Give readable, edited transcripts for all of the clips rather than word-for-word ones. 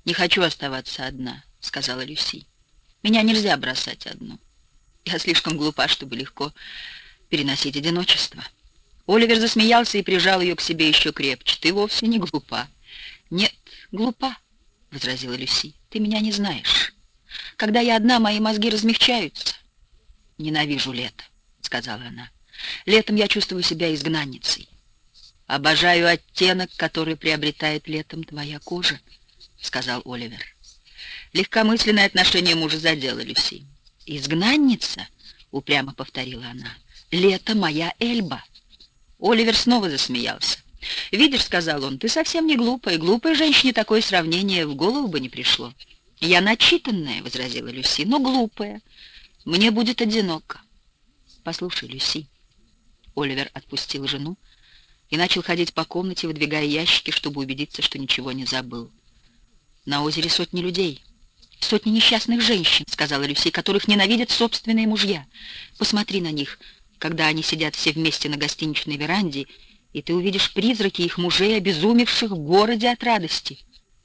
«Не хочу оставаться одна», — сказала Люси. «Меня нельзя бросать одну. Я слишком глупа, чтобы легко переносить одиночество». Оливер засмеялся и прижал ее к себе еще крепче. «Ты вовсе не глупа». «Нет, глупа», — возразила Люси. «Ты меня не знаешь. Когда я одна, мои мозги размягчаются». «Ненавижу лето», — сказала она. «Летом я чувствую себя изгнанницей». «Обожаю оттенок, который приобретает летом твоя кожа», — сказал Оливер. Легкомысленное отношение мужа задело Люси. «Изгнанница?» — упрямо повторила она. «Лето моя Эльба». Оливер снова засмеялся. «Видишь, — сказал он, — ты совсем не глупая. Глупой женщине такое сравнение в голову бы не пришло». «Я начитанная, — возразила Люси, — но глупая. Мне будет одиноко». «Послушай, Люси». Оливер отпустил жену и начал ходить по комнате, выдвигая ящики, чтобы убедиться, что ничего не забыл. «На озере сотни людей, сотни несчастных женщин, — сказала Люси, — которых ненавидят собственные мужья. Посмотри на них, когда они сидят все вместе на гостиничной веранде, и ты увидишь призраки их мужей, обезумевших в городе от радости».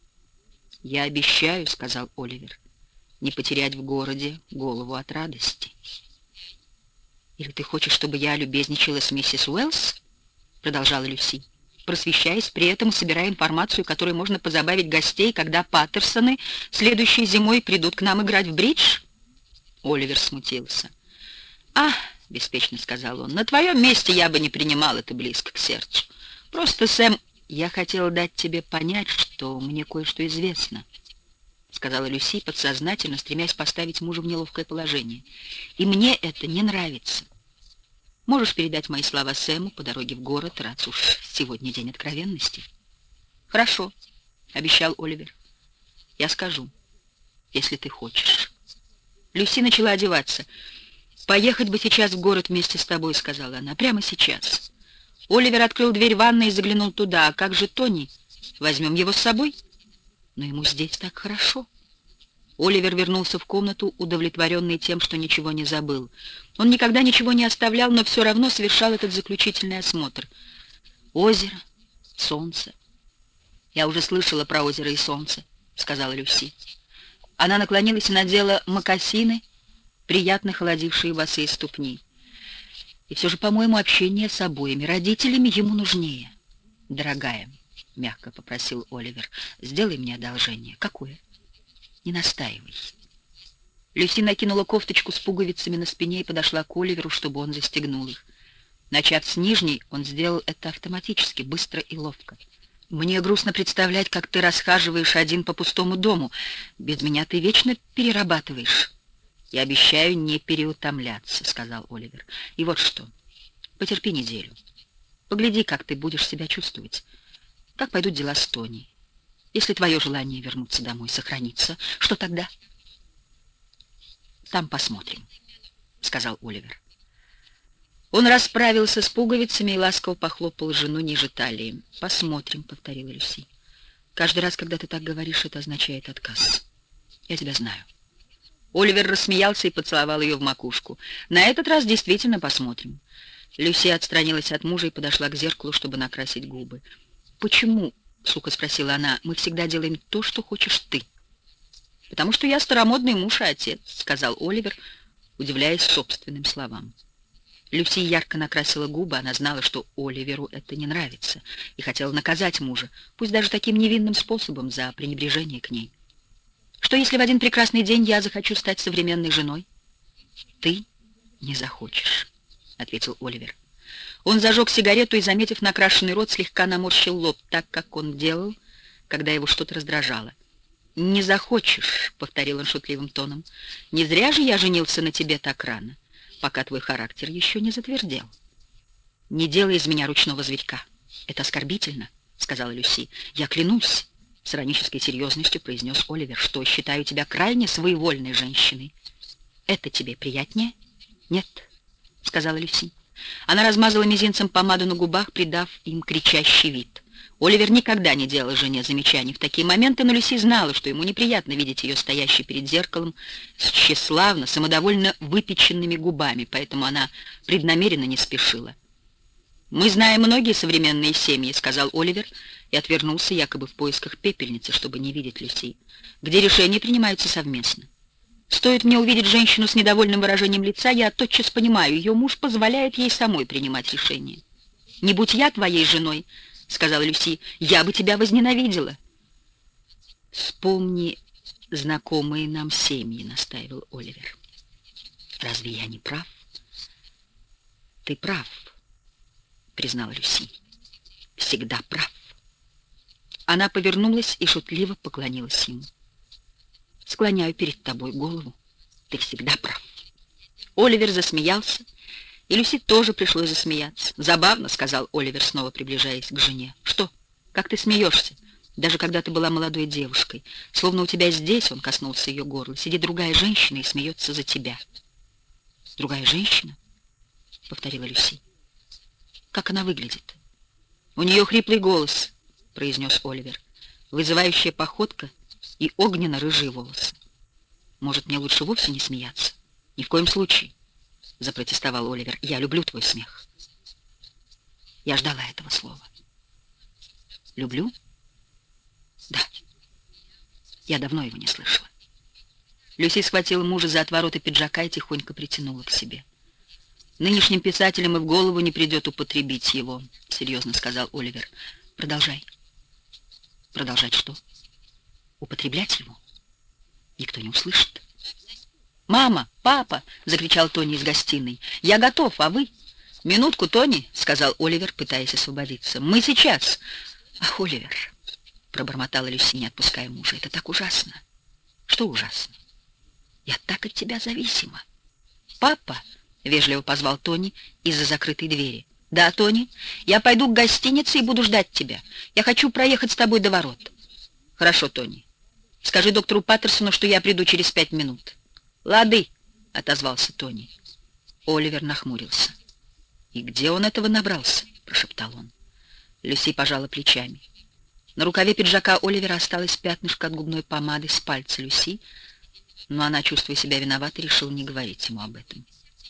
«Я обещаю, — сказал Оливер, — не потерять в городе голову от радости». «Или ты хочешь, чтобы я любезничала с миссис Уэллс?» — продолжала Люси, просвещаясь, при этом собирая информацию, которой можно позабавить гостей, когда Паттерсоны следующей зимой придут к нам играть в бридж. Оливер смутился. «А, — беспечно сказал он, — на твоем месте я бы не принимал это близко к сердцу. Просто, Сэм, я хотела дать тебе понять, что мне кое-что известно», — сказала Люси, подсознательно стремясь поставить мужа в неловкое положение. «И мне это не нравится. Можешь передать мои слова Сэму по дороге в город, раз уж сегодня день откровенности?» «Хорошо», — обещал Оливер. «Я скажу, если ты хочешь». Люси начала одеваться. «Поехать бы сейчас в город вместе с тобой», — сказала она, — «прямо сейчас». Оливер открыл дверь ванной и заглянул туда. «А как же Тони? Возьмем его с собой?» «Но ему здесь так хорошо». Оливер вернулся в комнату, удовлетворенный тем, что ничего не забыл. Он никогда ничего не оставлял, но все равно совершал этот заключительный осмотр. Озеро, солнце. «Я уже слышала про озеро и солнце», — сказала Люси. Она наклонилась и надела мокасины, приятно холодившие босые ступни. «И все же, по-моему, общение с обоими родителями ему нужнее». «Дорогая», — мягко попросил Оливер, — «сделай мне одолжение». «Какое?» «Не настаивай». Люси накинула кофточку с пуговицами на спине и подошла к Оливеру, чтобы он застегнул их. Начав с нижней, он сделал это автоматически, быстро и ловко. «Мне грустно представлять, как ты расхаживаешь один по пустому дому. Без меня ты вечно перерабатываешь». «Я обещаю не переутомляться», — сказал Оливер. «И вот что. Потерпи неделю. Погляди, как ты будешь себя чувствовать. Как пойдут дела с Тони. Если твое желание вернуться домой сохранится, что тогда?» «Там посмотрим», — сказал Оливер. Он расправился с пуговицами и ласково похлопал жену ниже талии. «Посмотрим», — повторила Люси. «Каждый раз, когда ты так говоришь, это означает отказ. Я тебя знаю». Оливер рассмеялся и поцеловал ее в макушку. «На этот раз действительно посмотрим». Люси отстранилась от мужа и подошла к зеркалу, чтобы накрасить губы. «Почему, — сухо спросила она, — мы всегда делаем то, что хочешь ты?» «Потому что я старомодный муж и отец», — сказал Оливер, удивляясь собственным словам. Люси ярко накрасила губы, она знала, что Оливеру это не нравится, и хотела наказать мужа, пусть даже таким невинным способом, за пренебрежение к ней. «Что, если в один прекрасный день я захочу стать современной женой?» «Ты не захочешь», — ответил Оливер. Он зажег сигарету и, заметив накрашенный рот, слегка наморщил лоб, так, как он делал, когда его что-то раздражало. «Не захочешь», — повторил он шутливым тоном. «Не зря же я женился на тебе так рано, пока твой характер еще не затвердел». «Не делай из меня ручного зверька. Это оскорбительно», — сказала Люси. «Я клянусь», — с иронической серьезностью произнес Оливер, «что считаю тебя крайне своевольной женщиной. Это тебе приятнее?» «Нет», — сказала Люси. Она размазала мизинцем помаду на губах, придав им кричащий вид. Оливер никогда не делал жене замечаний в такие моменты, но Люси знала, что ему неприятно видеть ее стоящей перед зеркалом с тщеславно, самодовольно выпеченными губами, поэтому она преднамеренно не спешила. «Мы знаем многие современные семьи», — сказал Оливер, и отвернулся якобы в поисках пепельницы, чтобы не видеть Люси, где решения принимаются совместно. Стоит мне увидеть женщину с недовольным выражением лица, я тотчас понимаю, ее муж позволяет ей самой принимать решения. «Не будь я твоей женой, — сказала Люси, — я бы тебя возненавидела». «Вспомни знакомые нам семьи», — настаивал Оливер. «Разве я не прав?» «Ты прав», — признала Люси. «Всегда прав». Она повернулась и шутливо поклонилась ему. «Склоняю перед тобой голову. Ты всегда прав». Оливер засмеялся, и Люси тоже пришлось засмеяться. «Забавно», — сказал Оливер, снова приближаясь к жене. «Что? Как ты смеешься? Даже когда ты была молодой девушкой. Словно у тебя здесь, — он коснулся ее горла, — сидит другая женщина и смеется за тебя». «Другая женщина?» — повторила Люси. «Как она выглядит?» «У нее хриплый голос», — произнес Оливер, — «вызывающая походка и огненно-рыжие волосы. Может, мне лучше вовсе не смеяться?» «Ни в коем случае», — запротестовал Оливер. «Я люблю твой смех». Я ждала этого слова. «Люблю?» «Да. Я давно его не слышала». Люси схватила мужа за отвороты пиджака и тихонько притянула к себе. «Нынешним писателям и в голову не придет употребить его», — серьезно сказал Оливер. «Продолжай». «Продолжать что?» «Употреблять его. Никто не услышит». «Мама! Папа!» — закричал Тони из гостиной. «Я готов, а вы?» «Минутку, Тони!» — сказал Оливер, пытаясь освободиться. «Мы сейчас!» «Ах, Оливер!» — пробормотала Люси, не отпуская мужа. «Это так ужасно!» «Что ужасно?» «Я так от тебя зависима!» «Папа!» — вежливо позвал Тони из-за закрытой двери. «Да, Тони, я пойду к гостинице и буду ждать тебя. Я хочу проехать с тобой до ворот». «Хорошо, Тони. Скажи доктору Паттерсону, что я приду через 5 минут». «Лады», — отозвался Тони. Оливер нахмурился. «И где он этого набрался?» — прошептал он. Люси пожала плечами. На рукаве пиджака Оливера осталось пятнышко от губной помады с пальца Люси, но она, чувствуя себя виноватой, решила не говорить ему об этом.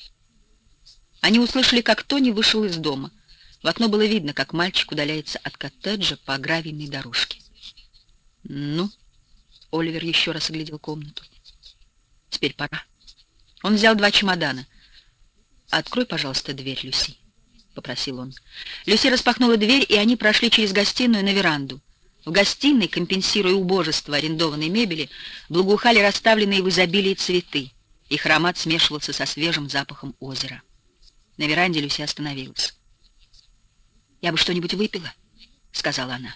Они услышали, как Тони вышел из дома. В окно было видно, как мальчик удаляется от коттеджа по гравийной дорожке. «Ну?» — Оливер еще раз оглядел комнату. «Теперь пора». Он взял 2 чемодана. «Открой, пожалуйста, дверь, Люси», — попросил он. Люси распахнула дверь, и они прошли через гостиную на веранду. В гостиной, компенсируя убожество арендованной мебели, благоухали расставленные в изобилии цветы. Их аромат смешивался со свежим запахом озера. На веранде Люси остановилась. «Я бы что-нибудь выпила», — сказала она.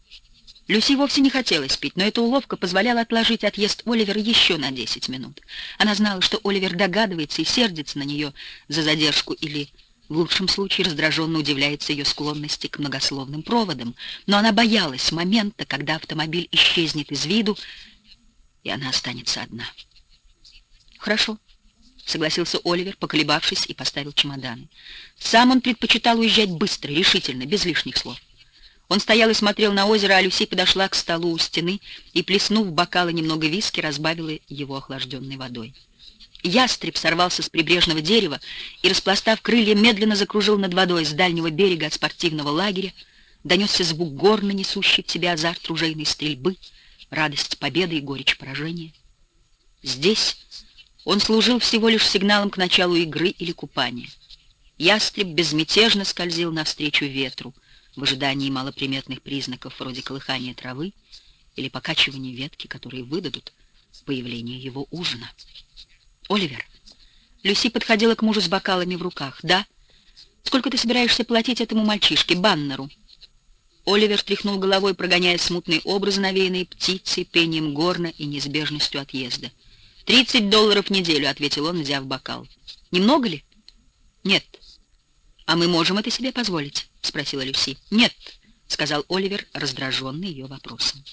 Люси вовсе не хотелось пить, но эта уловка позволяла отложить отъезд Оливера еще на 10 минут. Она знала, что Оливер догадывается и сердится на нее за задержку или, в лучшем случае, раздраженно удивляется ее склонности к многословным проводам, но она боялась момента, когда автомобиль исчезнет из виду, и она останется одна. «Хорошо», — согласился Оливер, поколебавшись, и поставил чемоданы. Сам он предпочитал уезжать быстро, решительно, без лишних слов. Он стоял и смотрел на озеро, а Люси подошла к столу у стены и, плеснув в бокалы немного виски, разбавила его охлажденной водой. Ястреб сорвался с прибрежного дерева и, распластав крылья, медленно закружил над водой с дальнего берега от спортивного лагеря. Донесся звук горна, несущий в себе азарт ружейной стрельбы, радость победы и горечь поражения. Здесь он служил всего лишь сигналом к началу игры или купания. Ястреб безмятежно скользил навстречу ветру, в ожидании малоприметных признаков вроде колыхания травы или покачивания ветки, которые выдадут появление его ужина. «Оливер!» Люси подходила к мужу с бокалами в руках. «Да? Сколько ты собираешься платить этому мальчишке, Баннеру?» Оливер тряхнул головой, прогоняя смутные образы, навеянные птицей, пением горна и неизбежностью отъезда. $30 в неделю», — ответил он, взяв бокал. «Немного ли?» «Нет». «А мы можем это себе позволить?» — спросила Люси. «Нет», — сказал Оливер, раздраженный ее вопросом.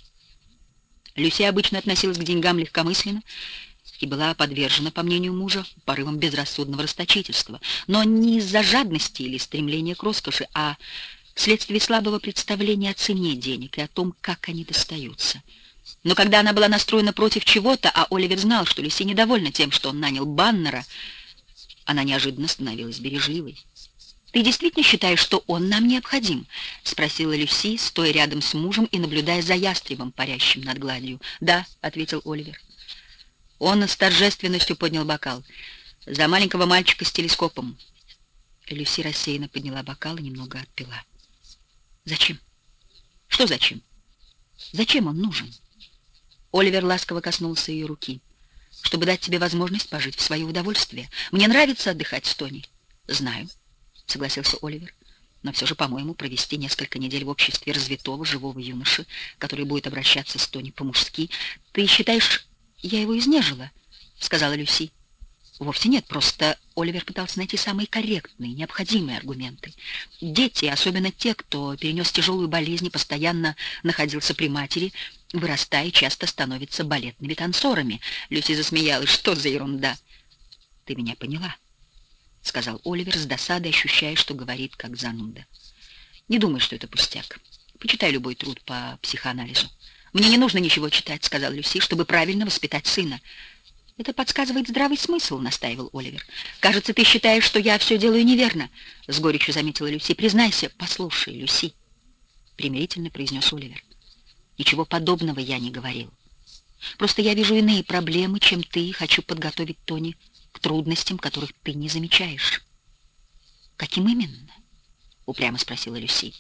Люси обычно относилась к деньгам легкомысленно и была подвержена, по мнению мужа, порывам безрассудного расточительства, но не из-за жадности или стремления к роскоши, а вследствие слабого представления о цене денег и о том, как они достаются. Но когда она была настроена против чего-то, а Оливер знал, что Люси недовольна тем, что он нанял Баннера, она неожиданно становилась бережливой. «Ты действительно считаешь, что он нам необходим?» — спросила Люси, стоя рядом с мужем и наблюдая за ястребом, парящим над гладью. «Да», — ответил Оливер. Он с торжественностью поднял бокал. «За маленького мальчика с телескопом». Люси рассеянно подняла бокал и немного отпила. «Зачем? Что зачем? Зачем он нужен?» Оливер ласково коснулся ее руки. «Чтобы дать тебе возможность пожить в свое удовольствие. Мне нравится отдыхать с Тони». «Знаю», — согласился Оливер. «Но все же, по-моему, провести несколько недель в обществе развитого, живого юноши, который будет обращаться с Тони по-мужски. Ты считаешь, я его изнежила?» — сказала Люси. «Вовсе нет, просто Оливер пытался найти самые корректные, необходимые аргументы. Дети, особенно те, кто перенес тяжелую болезнь и постоянно находился при матери, вырастая, часто становятся балетными танцорами». Люси засмеялась. «Что за ерунда?» «Ты меня поняла», — сказал Оливер с досадой, ощущая, что говорит как зануда. «Не думай, что это пустяк. Почитай любой труд по психоанализу». «Мне не нужно ничего читать», — сказал Люси, — «чтобы правильно воспитать сына». «Это подсказывает здравый смысл», — настаивал Оливер. «Кажется, ты считаешь, что я все делаю неверно», — с горечью заметила Люси. «Признайся». «Послушай, Люси», — примирительно произнес Оливер. «Ничего подобного я не говорил. Просто я вижу иные проблемы, чем ты, и хочу подготовить Тони к трудностям, которых ты не замечаешь». «Каким именно?» — упрямо спросила Люси.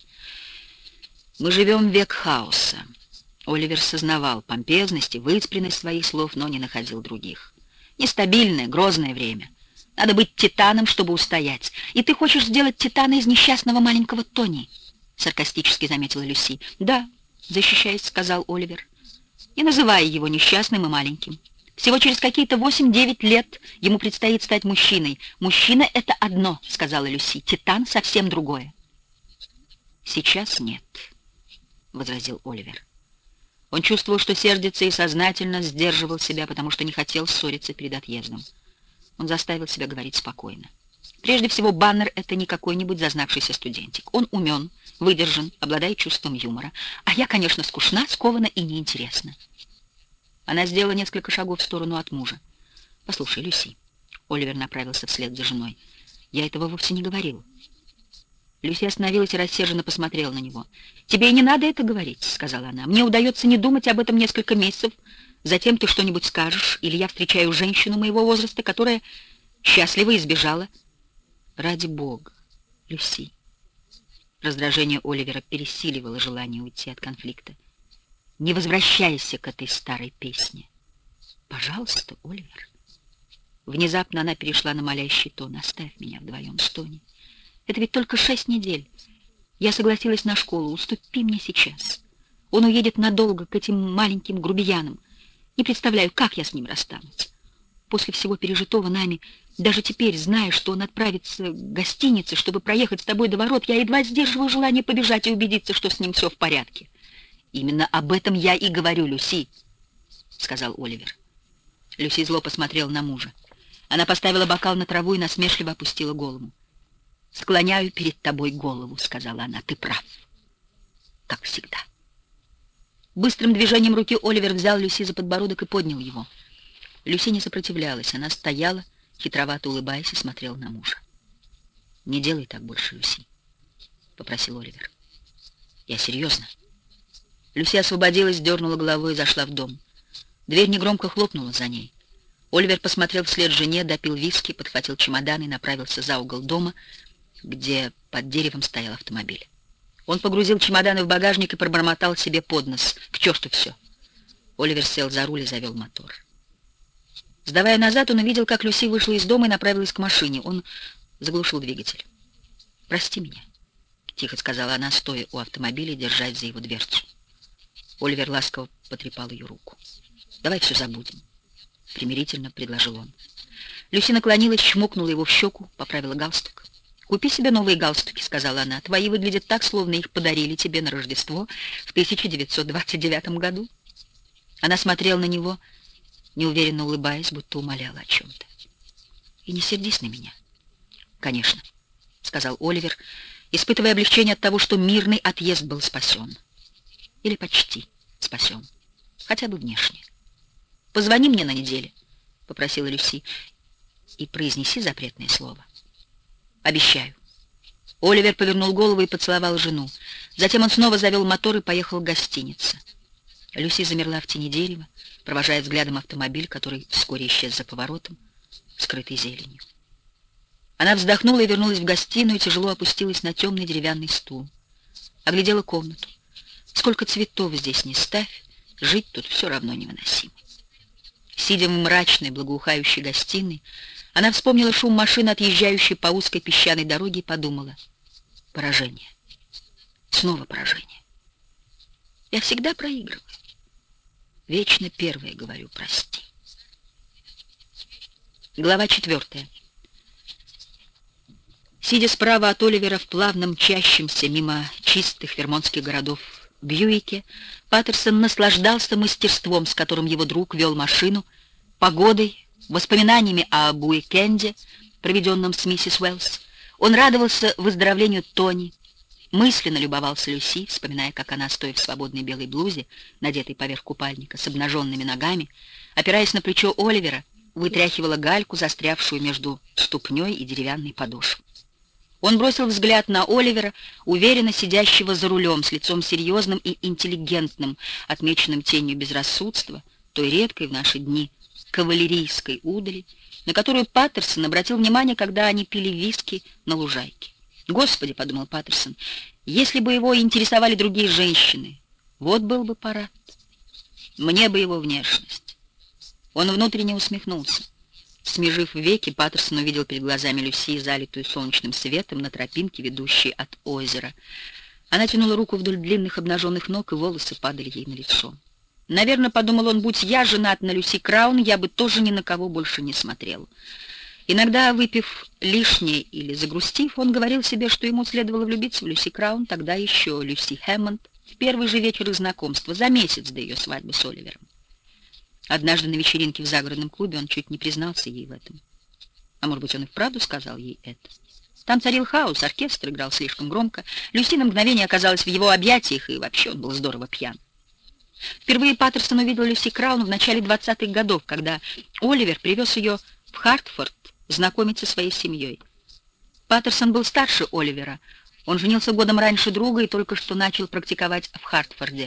«Мы живем в век хаоса». Оливер сознавал помпезность и выспренность своих слов, но не находил других. «Нестабильное, грозное время. Надо быть титаном, чтобы устоять. И ты хочешь сделать титана из несчастного маленького Тони?» — саркастически заметила Люси. «Да», — защищаясь, сказал Оливер. «Не называй его несчастным и маленьким. Всего через какие-то 8-9 лет ему предстоит стать мужчиной. Мужчина — это одно», — сказала Люси. «Титан — совсем другое». «Сейчас нет», — возразил Оливер. Он чувствовал, что сердится, и сознательно сдерживал себя, потому что не хотел ссориться перед отъездом. Он заставил себя говорить спокойно. Прежде всего, Баннер — это не какой-нибудь зазнавшийся студентик. Он умен, выдержан, обладает чувством юмора. А я, конечно, скучна, скована и неинтересна. Она сделала несколько шагов в сторону от мужа. «Послушай, Люси», — Оливер направился вслед за женой, — «я этого вовсе не говорил». Люси остановилась и рассерженно посмотрела на него. «Тебе и не надо это говорить», — сказала она. «Мне удается не думать об этом несколько месяцев. Затем ты что-нибудь скажешь, или я встречаю женщину моего возраста, которая счастливо избежала». «Ради бога, Люси». Раздражение Оливера пересиливало желание уйти от конфликта. «Не возвращайся к этой старой песне». «Пожалуйста, Оливер». Внезапно она перешла на молящий тон. «Оставь меня вдвоем с Тони. Это ведь только 6 недель. Я согласилась на школу. Уступи мне сейчас. Он уедет надолго к этим маленьким грубиянам. Не представляю, как я с ним расстанусь. После всего пережитого нами, даже теперь, зная, что он отправится к гостинице, чтобы проехать с тобой до ворот, я едва сдерживаю желание побежать и убедиться, что с ним все в порядке». «Именно об этом я и говорю, Люси», — сказал Оливер. Люси зло посмотрела на мужа. Она поставила бокал на траву и насмешливо опустила голову. «Склоняю перед тобой голову», — сказала она. «Ты прав, как всегда». Быстрым движением руки Оливер взял Люси за подбородок и поднял его. Люси не сопротивлялась. Она стояла, хитровато улыбаясь, и смотрела на мужа. «Не делай так больше, Люси», — попросил Оливер. «Я серьезно». Люси освободилась, дернула головой и зашла в дом. Дверь негромко хлопнула за ней. Оливер посмотрел вслед жене, допил виски, подхватил чемодан и направился за угол дома, где под деревом стоял автомобиль. Он погрузил чемоданы в багажник и пробормотал себе под нос: «К черту все!» Оливер сел за руль и завел мотор. Сдавая назад, он увидел, как Люси вышла из дома и направилась к машине. Он заглушил двигатель. «Прости меня», — тихо сказала она, стоя у автомобиля, держась за его дверцу. Оливер ласково потрепал ее руку. «Давай все забудем», — примирительно предложил он. Люси наклонилась, чмокнула его в щеку, поправила галстук. «Купи себе новые галстуки», — сказала она. «Твои выглядят так, словно их подарили тебе на Рождество в 1929 году». Она смотрела на него, неуверенно улыбаясь, будто умоляла о чем-то. «И не сердись на меня». «Конечно», — сказал Оливер, испытывая облегчение от того, что мирный отъезд был спасен. Или почти спасен, хотя бы внешне. «Позвони мне на неделе», — попросила Люси, — «и произнеси запретное слово». «Обещаю». Оливер повернул голову и поцеловал жену. Затем он снова завел мотор и поехал к гостинице. Люси замерла в тени дерева, провожая взглядом автомобиль, который вскоре исчез за поворотом, скрытый зеленью. Она вздохнула и вернулась в гостиную, тяжело опустилась на темный деревянный стул. Оглядела комнату. Сколько цветов здесь не ставь, жить тут все равно невыносимо. Сидя в мрачной, благоухающей гостиной, она вспомнила шум машины, отъезжающей по узкой песчаной дороге, и подумала: поражение. Снова поражение. Я всегда проигрываю. Вечно первая говорю «прости». Глава 4. Сидя справа от Оливера в плавном мчащемся мимо чистых вермонтских городов Бьюике, Паттерсон наслаждался мастерством, с которым его друг вел машину, погодой, воспоминаниями об уикенде, проведенном с миссис Уэллс. Он радовался выздоровлению Тони, мысленно любовался Люси, вспоминая, как она, стоя в свободной белой блузе, надетой поверх купальника, с обнаженными ногами, опираясь на плечо Оливера, вытряхивала гальку, застрявшую между ступней и деревянной подошвой. Он бросил взгляд на Оливера, уверенно сидящего за рулем, с лицом серьезным и интеллигентным, отмеченным тенью безрассудства, той редкой в наши дни кавалерийской удали, на которую Паттерсон обратил внимание, когда они пили виски на лужайке. «Господи», — подумал Паттерсон, — «если бы его интересовали другие женщины, вот был бы парад. Мне бы его внешность». Он внутренне усмехнулся. Смежив веки, Паттерсон увидел перед глазами Люси, залитую солнечным светом, на тропинке, ведущей от озера. Она тянула руку вдоль длинных обнаженных ног, и волосы падали ей на лицо. Наверное, подумал он, будь я женат на Люси Краун, я бы тоже ни на кого больше не смотрел. Иногда, выпив лишнее или загрустив, он говорил себе, что ему следовало влюбиться в Люси Краун, тогда еще Люси Хэммонд, в первый же вечер их знакомства, за месяц до ее свадьбы с Оливером. Однажды на вечеринке в загородном клубе он чуть не признался ей в этом. А может быть, он и вправду сказал ей это. Там царил хаос, оркестр играл слишком громко, Люси на мгновение оказалась в его объятиях, и вообще он был здорово пьян. Впервые Паттерсон увидел Люси Краун в начале 20-х годов, когда Оливер привез ее в Хартфорд знакомиться со своей семьей. Паттерсон был старше Оливера. Он женился годом раньше друга и только что начал практиковать в Хартфорде.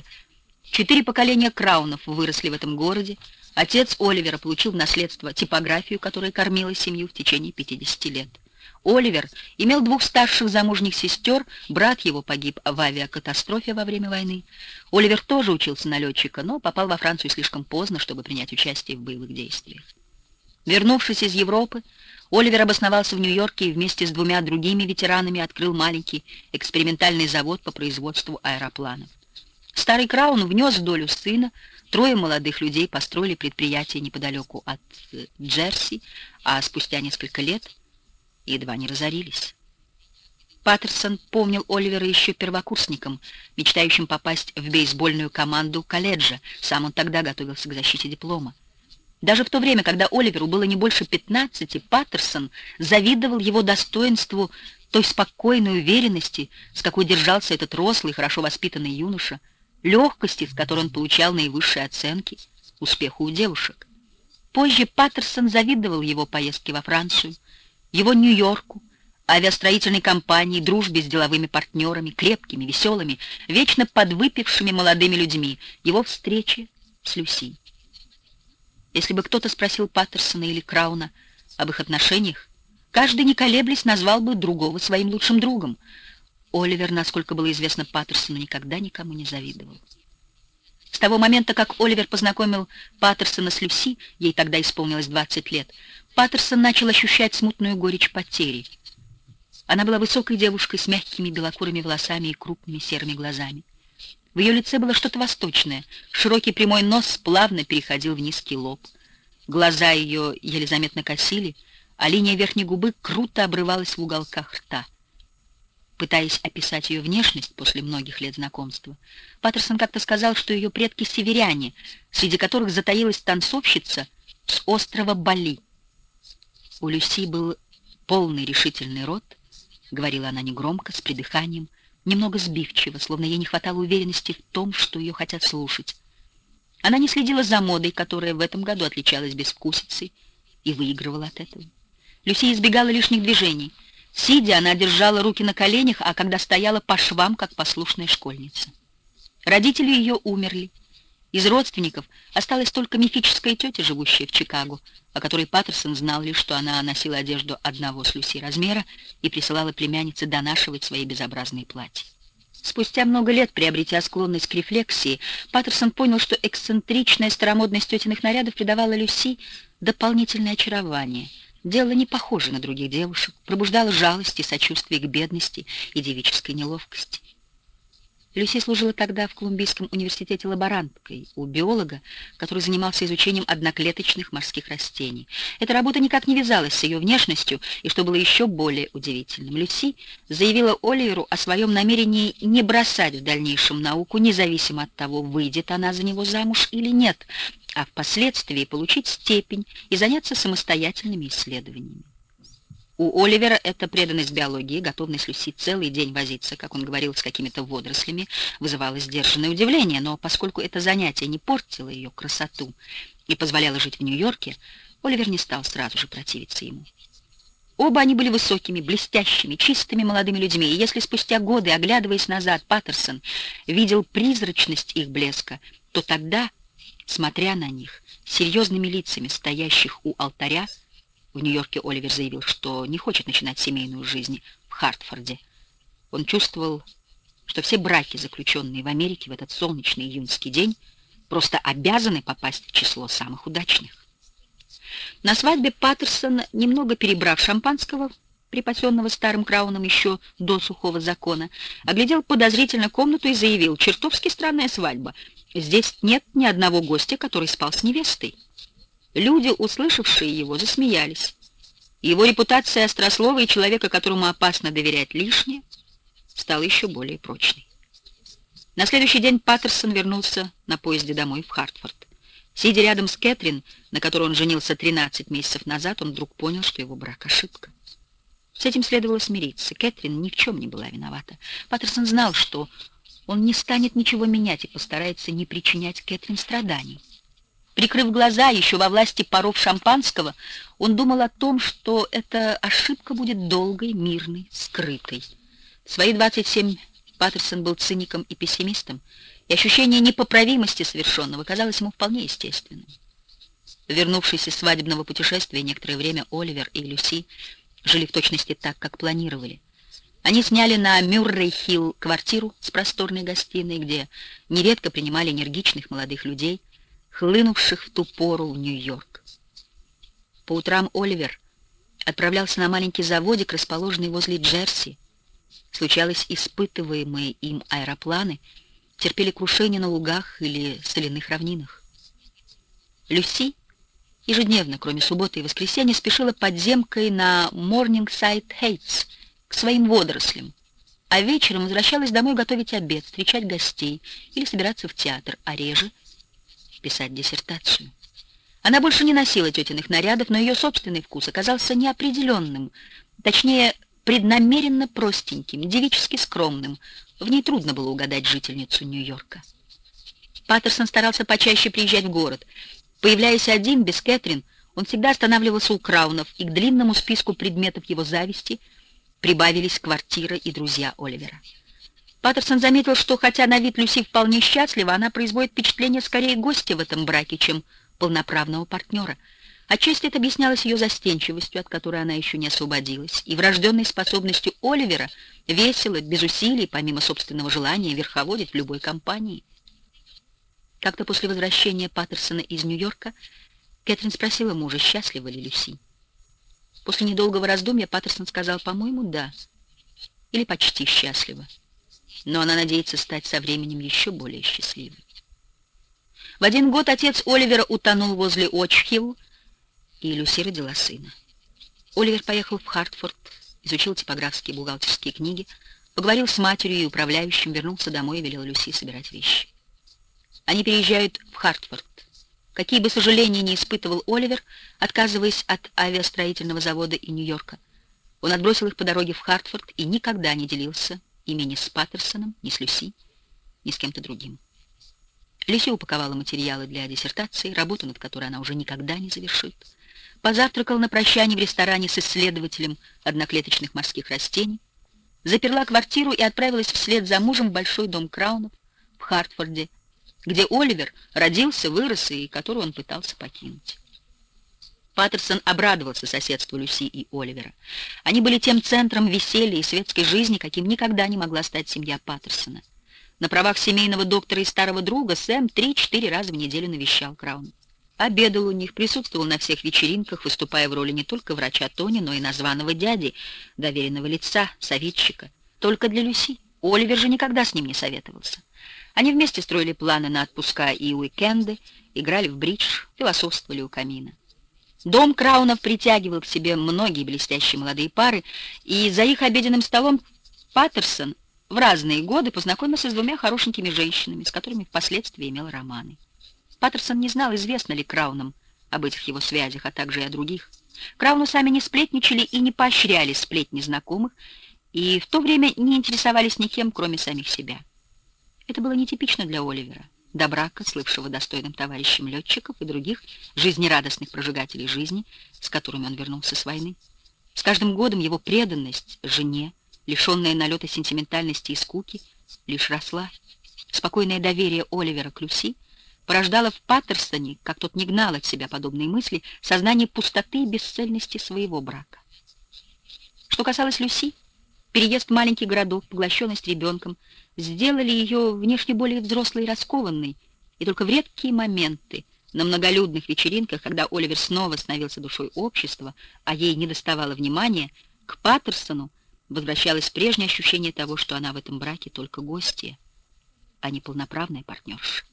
4 поколения Краунов выросли в этом городе. Отец Оливера получил в наследство типографию, которая кормила семью в течение 50 лет. Оливер имел 2 старших замужних сестер, брат его погиб в авиакатастрофе во время войны. Оливер тоже учился на летчика, но попал во Францию слишком поздно, чтобы принять участие в боевых действиях. Вернувшись из Европы, Оливер обосновался в Нью-Йорке и вместе с 2 другими ветеранами открыл маленький экспериментальный завод по производству аэропланов. Старый Краун внес в долю сына, 3 молодых людей построили предприятие неподалеку от Джерси, а спустя несколько лет едва не разорились. Паттерсон помнил Оливера еще первокурсником, мечтающим попасть в бейсбольную команду колледжа. Сам он тогда готовился к защите диплома. Даже в то время, когда Оливеру было не больше 15, Паттерсон завидовал его достоинству, той спокойной уверенности, с какой держался этот рослый, хорошо воспитанный юноша, легкости, с которой он получал наивысшие оценки, успеху у девушек. Позже Паттерсон завидовал его поездке во Францию, его Нью-Йорку, авиастроительной компании, дружбе с деловыми партнерами, крепкими, веселыми, вечно подвыпившими молодыми людьми, его встрече с Люси. Если бы кто-то спросил Паттерсона или Крауна об их отношениях, каждый, не колеблясь, назвал бы другого своим лучшим другом. Оливер, насколько было известно Паттерсону, никогда никому не завидовал. С того момента, как Оливер познакомил Паттерсона с Люси, ей тогда исполнилось 20 лет, Паттерсон начал ощущать смутную горечь потери. Она была высокой девушкой с мягкими белокурыми волосами и крупными серыми глазами. В ее лице было что-то восточное. Широкий прямой нос плавно переходил в низкий лоб. Глаза ее еле заметно косили, а линия верхней губы круто обрывалась в уголках рта. Пытаясь описать ее внешность после многих лет знакомства, Паттерсон как-то сказал, что ее предки северяне, среди которых затаилась танцовщица с острова Бали. У Люси был полный решительный рот, говорила она негромко, с придыханием, немного сбивчиво, словно ей не хватало уверенности в том, что ее хотят слушать. Она не следила за модой, которая в этом году отличалась безвкусицей, и выигрывала от этого. Люси избегала лишних движений. Сидя, она держала руки на коленях, а когда стояла, по швам, как послушная школьница. Родители ее умерли. Из родственников осталась только мифическая тетя, живущая в Чикаго, о которой Паттерсон знал лишь, что она носила одежду одного с Люси размера и присылала племяннице донашивать свои безобразные платья. Спустя много лет, приобретя склонность к рефлексии, Паттерсон понял, что эксцентричная старомодность тетиных нарядов придавала Люси дополнительное очарование, делала не похожей на других девушек, пробуждала жалость и сочувствие к бедности и девической неловкости. Люси служила тогда в Колумбийском университете лаборанткой у биолога, который занимался изучением одноклеточных морских растений. Эта работа никак не вязалась с ее внешностью, и, что было еще более удивительным, Люси заявила Оливеру о своем намерении не бросать в дальнейшем науку, независимо от того, выйдет она за него замуж или нет, а впоследствии получить степень и заняться самостоятельными исследованиями. У Оливера эта преданность биологии, готовность Люси целый день возиться, как он говорил, с какими-то водорослями, вызывала сдержанное удивление, но поскольку это занятие не портило ее красоту и позволяло жить в Нью-Йорке, Оливер не стал сразу же противиться ему. Оба они были высокими, блестящими, чистыми молодыми людьми, и если спустя годы, оглядываясь назад, Паттерсон видел призрачность их блеска, то тогда, смотря на них, серьезными лицами стоящих у алтаря, в Нью-Йорке Оливер заявил, что не хочет начинать семейную жизнь в Хартфорде. Он чувствовал, что все браки, заключенные в Америке в этот солнечный июньский день, просто обязаны попасть в число самых удачных. На свадьбе Паттерсон, немного перебрав шампанского, припасенного старым Крауном еще до сухого закона, оглядел подозрительно комнату и заявил: «Чертовски странная свадьба. Здесь нет ни одного гостя, который спал с невестой». Люди, услышавшие его, засмеялись. Его репутация острослова и человека, которому опасно доверять лишнее, стала еще более прочной. На следующий день Паттерсон вернулся на поезде домой в Хартфорд. Сидя рядом с Кэтрин, на которой он женился 13 месяцев назад, он вдруг понял, что его брак — ошибка. С этим следовало смириться. Кэтрин ни в чем не была виновата. Паттерсон знал, что он не станет ничего менять и постарается не причинять Кэтрин страданий. Прикрыв глаза, еще во власти паров шампанского, он думал о том, что эта ошибка будет долгой, мирной, скрытой. В свои 27 Паттерсон был циником и пессимистом, и ощущение непоправимости совершенного казалось ему вполне естественным. Вернувшись из свадебного путешествия, некоторое время Оливер и Люси жили в точности так, как планировали. Они сняли на Мюррей-Хилл квартиру с просторной гостиной, где нередко принимали энергичных молодых людей, хлынувших в ту пору в Нью-Йорк. По утрам Оливер отправлялся на маленький заводик, расположенный возле Джерси. Случалось, испытываемые им аэропланы терпели крушение на лугах или соляных равнинах. Люси ежедневно, кроме субботы и воскресенья, спешила подземкой на Морнингсайд-Хейтс к своим водорослям, а вечером возвращалась домой готовить обед, встречать гостей или собираться в театр, а реже писать диссертацию. Она больше не носила тетиных нарядов, но ее собственный вкус оказался неопределенным, точнее, преднамеренно простеньким, девически скромным. В ней трудно было угадать жительницу Нью-Йорка. Паттерсон старался почаще приезжать в город. Появляясь один, без Кэтрин, он всегда останавливался у Краунов, и к длинному списку предметов его зависти прибавились квартира и друзья Оливера. Паттерсон заметил, что хотя на вид Люси вполне счастлива, она производит впечатление скорее гостя в этом браке, чем полноправного партнера. Отчасти это объяснялось ее застенчивостью, от которой она еще не освободилась, и врожденной способностью Оливера весело, без усилий, помимо собственного желания, верховодить в любой компании. Как-то после возвращения Паттерсона из Нью-Йорка Кэтрин спросила мужа, счастлива ли Люси. После недолгого раздумья Паттерсон сказал: «По-моему, да, или почти счастлива. Но она надеется стать со временем еще более счастливой». В один год отец Оливера утонул возле Очхилл, и Люси родила сына. Оливер поехал в Хартфорд, изучил типографские и бухгалтерские книги, поговорил с матерью и управляющим, вернулся домой и велел Люси собирать вещи. Они переезжают в Хартфорд. Какие бы сожаления ни испытывал Оливер, отказываясь от авиастроительного завода и Нью-Йорка, он отбросил их по дороге в Хартфорд и никогда не делился ими ни с Паттерсоном, ни с Люси, ни с кем-то другим. Люси упаковала материалы для диссертации, работу над которой она уже никогда не завершит. позавтракала на прощание в ресторане с исследователем одноклеточных морских растений, заперла квартиру и отправилась вслед за мужем в большой дом Краунов в Хартфорде, где Оливер родился, вырос и который он пытался покинуть. Паттерсон обрадовался соседству Люси и Оливера. Они были тем центром веселья и светской жизни, каким никогда не могла стать семья Паттерсона. На правах семейного доктора и старого друга Сэм 3-4 раза в неделю навещал Краунов. Обедал у них, присутствовал на всех вечеринках, выступая в роли не только врача Тони, но и названного дяди, доверенного лица, советчика. Только для Люси. Оливер же никогда с ним не советовался. Они вместе строили планы на отпуска и уикенды, играли в бридж, философствовали у камина. Дом Краунов притягивал к себе многие блестящие молодые пары, и за их обеденным столом Паттерсон в разные годы познакомился с двумя хорошенькими женщинами, с которыми впоследствии имел романы. Паттерсон не знал, известно ли Краунам об этих его связях, а также и о других. Крауны сами не сплетничали и не поощряли сплетни знакомых, и в то время не интересовались никем, кроме самих себя. Это было нетипично для Оливера, до брака, слывшего достойным товарищем летчиков и других жизнерадостных прожигателей жизни, с которыми он вернулся с войны. С каждым годом его преданность жене, лишенная налета сентиментальности и скуки, лишь росла. Спокойное доверие Оливера к Люси порождало в Паттерсоне, как тот не гнал от себя подобные мысли, сознание пустоты и бесцельности своего брака. Что касалось Люси, переезд в маленький городок, поглощенность ребенком сделали ее внешне более взрослой и раскованной, и только в редкие моменты на многолюдных вечеринках, когда Оливер снова становился душой общества, а ей недоставало внимания, к Паттерсону возвращалось прежнее ощущение того, что она в этом браке только гостья, а не полноправная партнерша.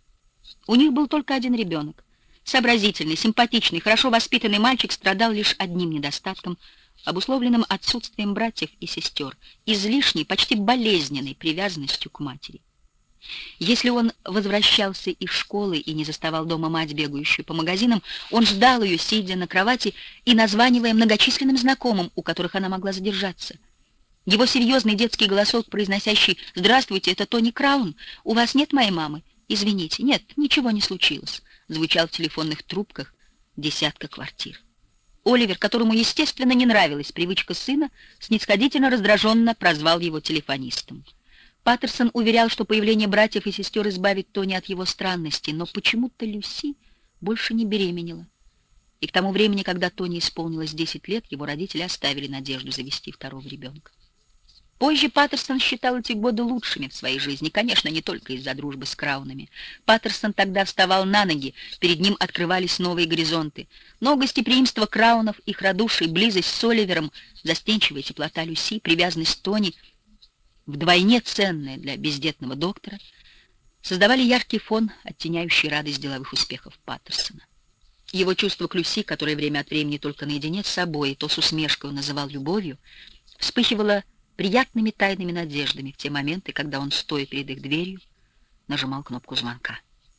У них был только один ребенок. Сообразительный, симпатичный, хорошо воспитанный мальчик страдал лишь одним недостатком, обусловленным отсутствием братьев и сестер, излишней, почти болезненной привязанностью к матери. Если он возвращался из школы и не заставал дома мать, бегающую по магазинам, он ждал ее, сидя на кровати и названивая многочисленным знакомым, у которых она могла задержаться. Его серьезный детский голосок, произносящий «Здравствуйте, это Тони Краун, у вас нет моей мамы? Извините, нет, ничего не случилось», звучал в телефонных трубках десятка квартир. Оливер, которому, естественно, не нравилась привычка сына, снисходительно раздраженно прозвал его телефонистом. Паттерсон уверял, что появление братьев и сестер избавит Тони от его странностей, но почему-то Люси больше не беременела. И к тому времени, когда Тони исполнилось 10 лет, его родители оставили надежду завести второго ребенка. Позже Паттерсон считал эти годы лучшими в своей жизни, конечно, не только из-за дружбы с Краунами. Паттерсон тогда вставал на ноги, перед ним открывались новые горизонты. Но гостеприимство Краунов, их радушие, близость с Оливером, застенчивая теплота Люси, привязанность Тони, вдвойне ценная для бездетного доктора, создавали яркий фон, оттеняющий радость деловых успехов Паттерсона. Его чувство к Люси, которое время от времени только наедине с собой, и то с усмешкой он называл любовью, вспыхивало приятными тайными надеждами в те моменты, когда он, стоя перед их дверью, нажимал кнопку звонка.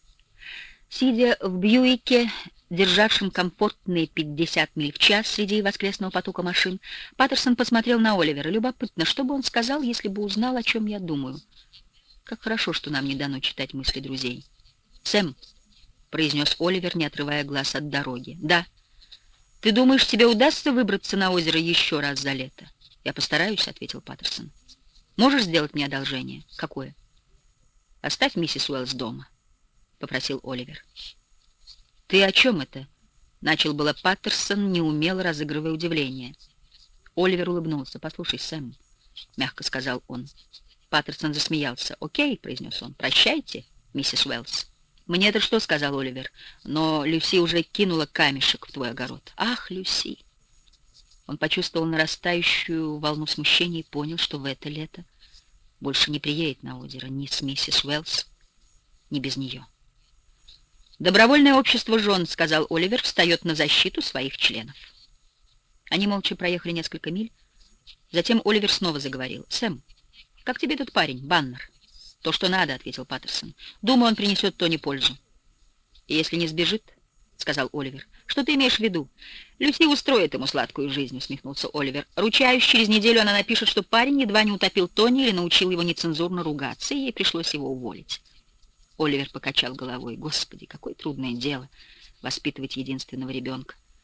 Сидя в Бьюике, державшем комфортные 50 миль в час среди воскресного потока машин, Паттерсон посмотрел на Оливера. Любопытно, что бы он сказал, если бы узнал, о чем я думаю. Как хорошо, что нам не дано читать мысли друзей. «Сэм», — произнес Оливер, не отрывая глаз от дороги. «Да. Ты думаешь, тебе удастся выбраться на озеро еще раз за лето?» «Я постараюсь», — ответил Паттерсон. «Можешь сделать мне одолжение?» «Какое?» «Оставь миссис Уэллс дома», — попросил Оливер. «Ты о чем это?» — начал было Паттерсон, неумело разыгрывая удивление. Оливер улыбнулся. «Послушай, Сэм», — мягко сказал он. Паттерсон засмеялся. «Окей», — произнес он. «Прощайте, миссис Уэллс». «Мне это что?» — сказал Оливер. «Но Люси уже кинула камешек в твой огород». «Ах, Люси!» Он почувствовал нарастающую волну смущения и понял, что в это лето больше не приедет на озеро ни с миссис Уэллс, ни без нее. «Добровольное общество жен», — сказал Оливер, — «встает на защиту своих членов». Они молча проехали несколько миль. Затем Оливер снова заговорил. «Сэм, как тебе этот парень, Баннер?» «То, что надо», — ответил Паттерсон. «Думаю, он принесет Тони пользу». «И если не сбежит?» — сказал Оливер. «Что ты имеешь в виду?» «Люси устроит ему сладкую жизнь», — усмехнулся Оливер. «Ручаюсь, через неделю она напишет, что парень едва не утопил Тони или научил его нецензурно ругаться, и ей пришлось его уволить». Оливер покачал головой. «Господи, какое трудное дело воспитывать единственного ребенка.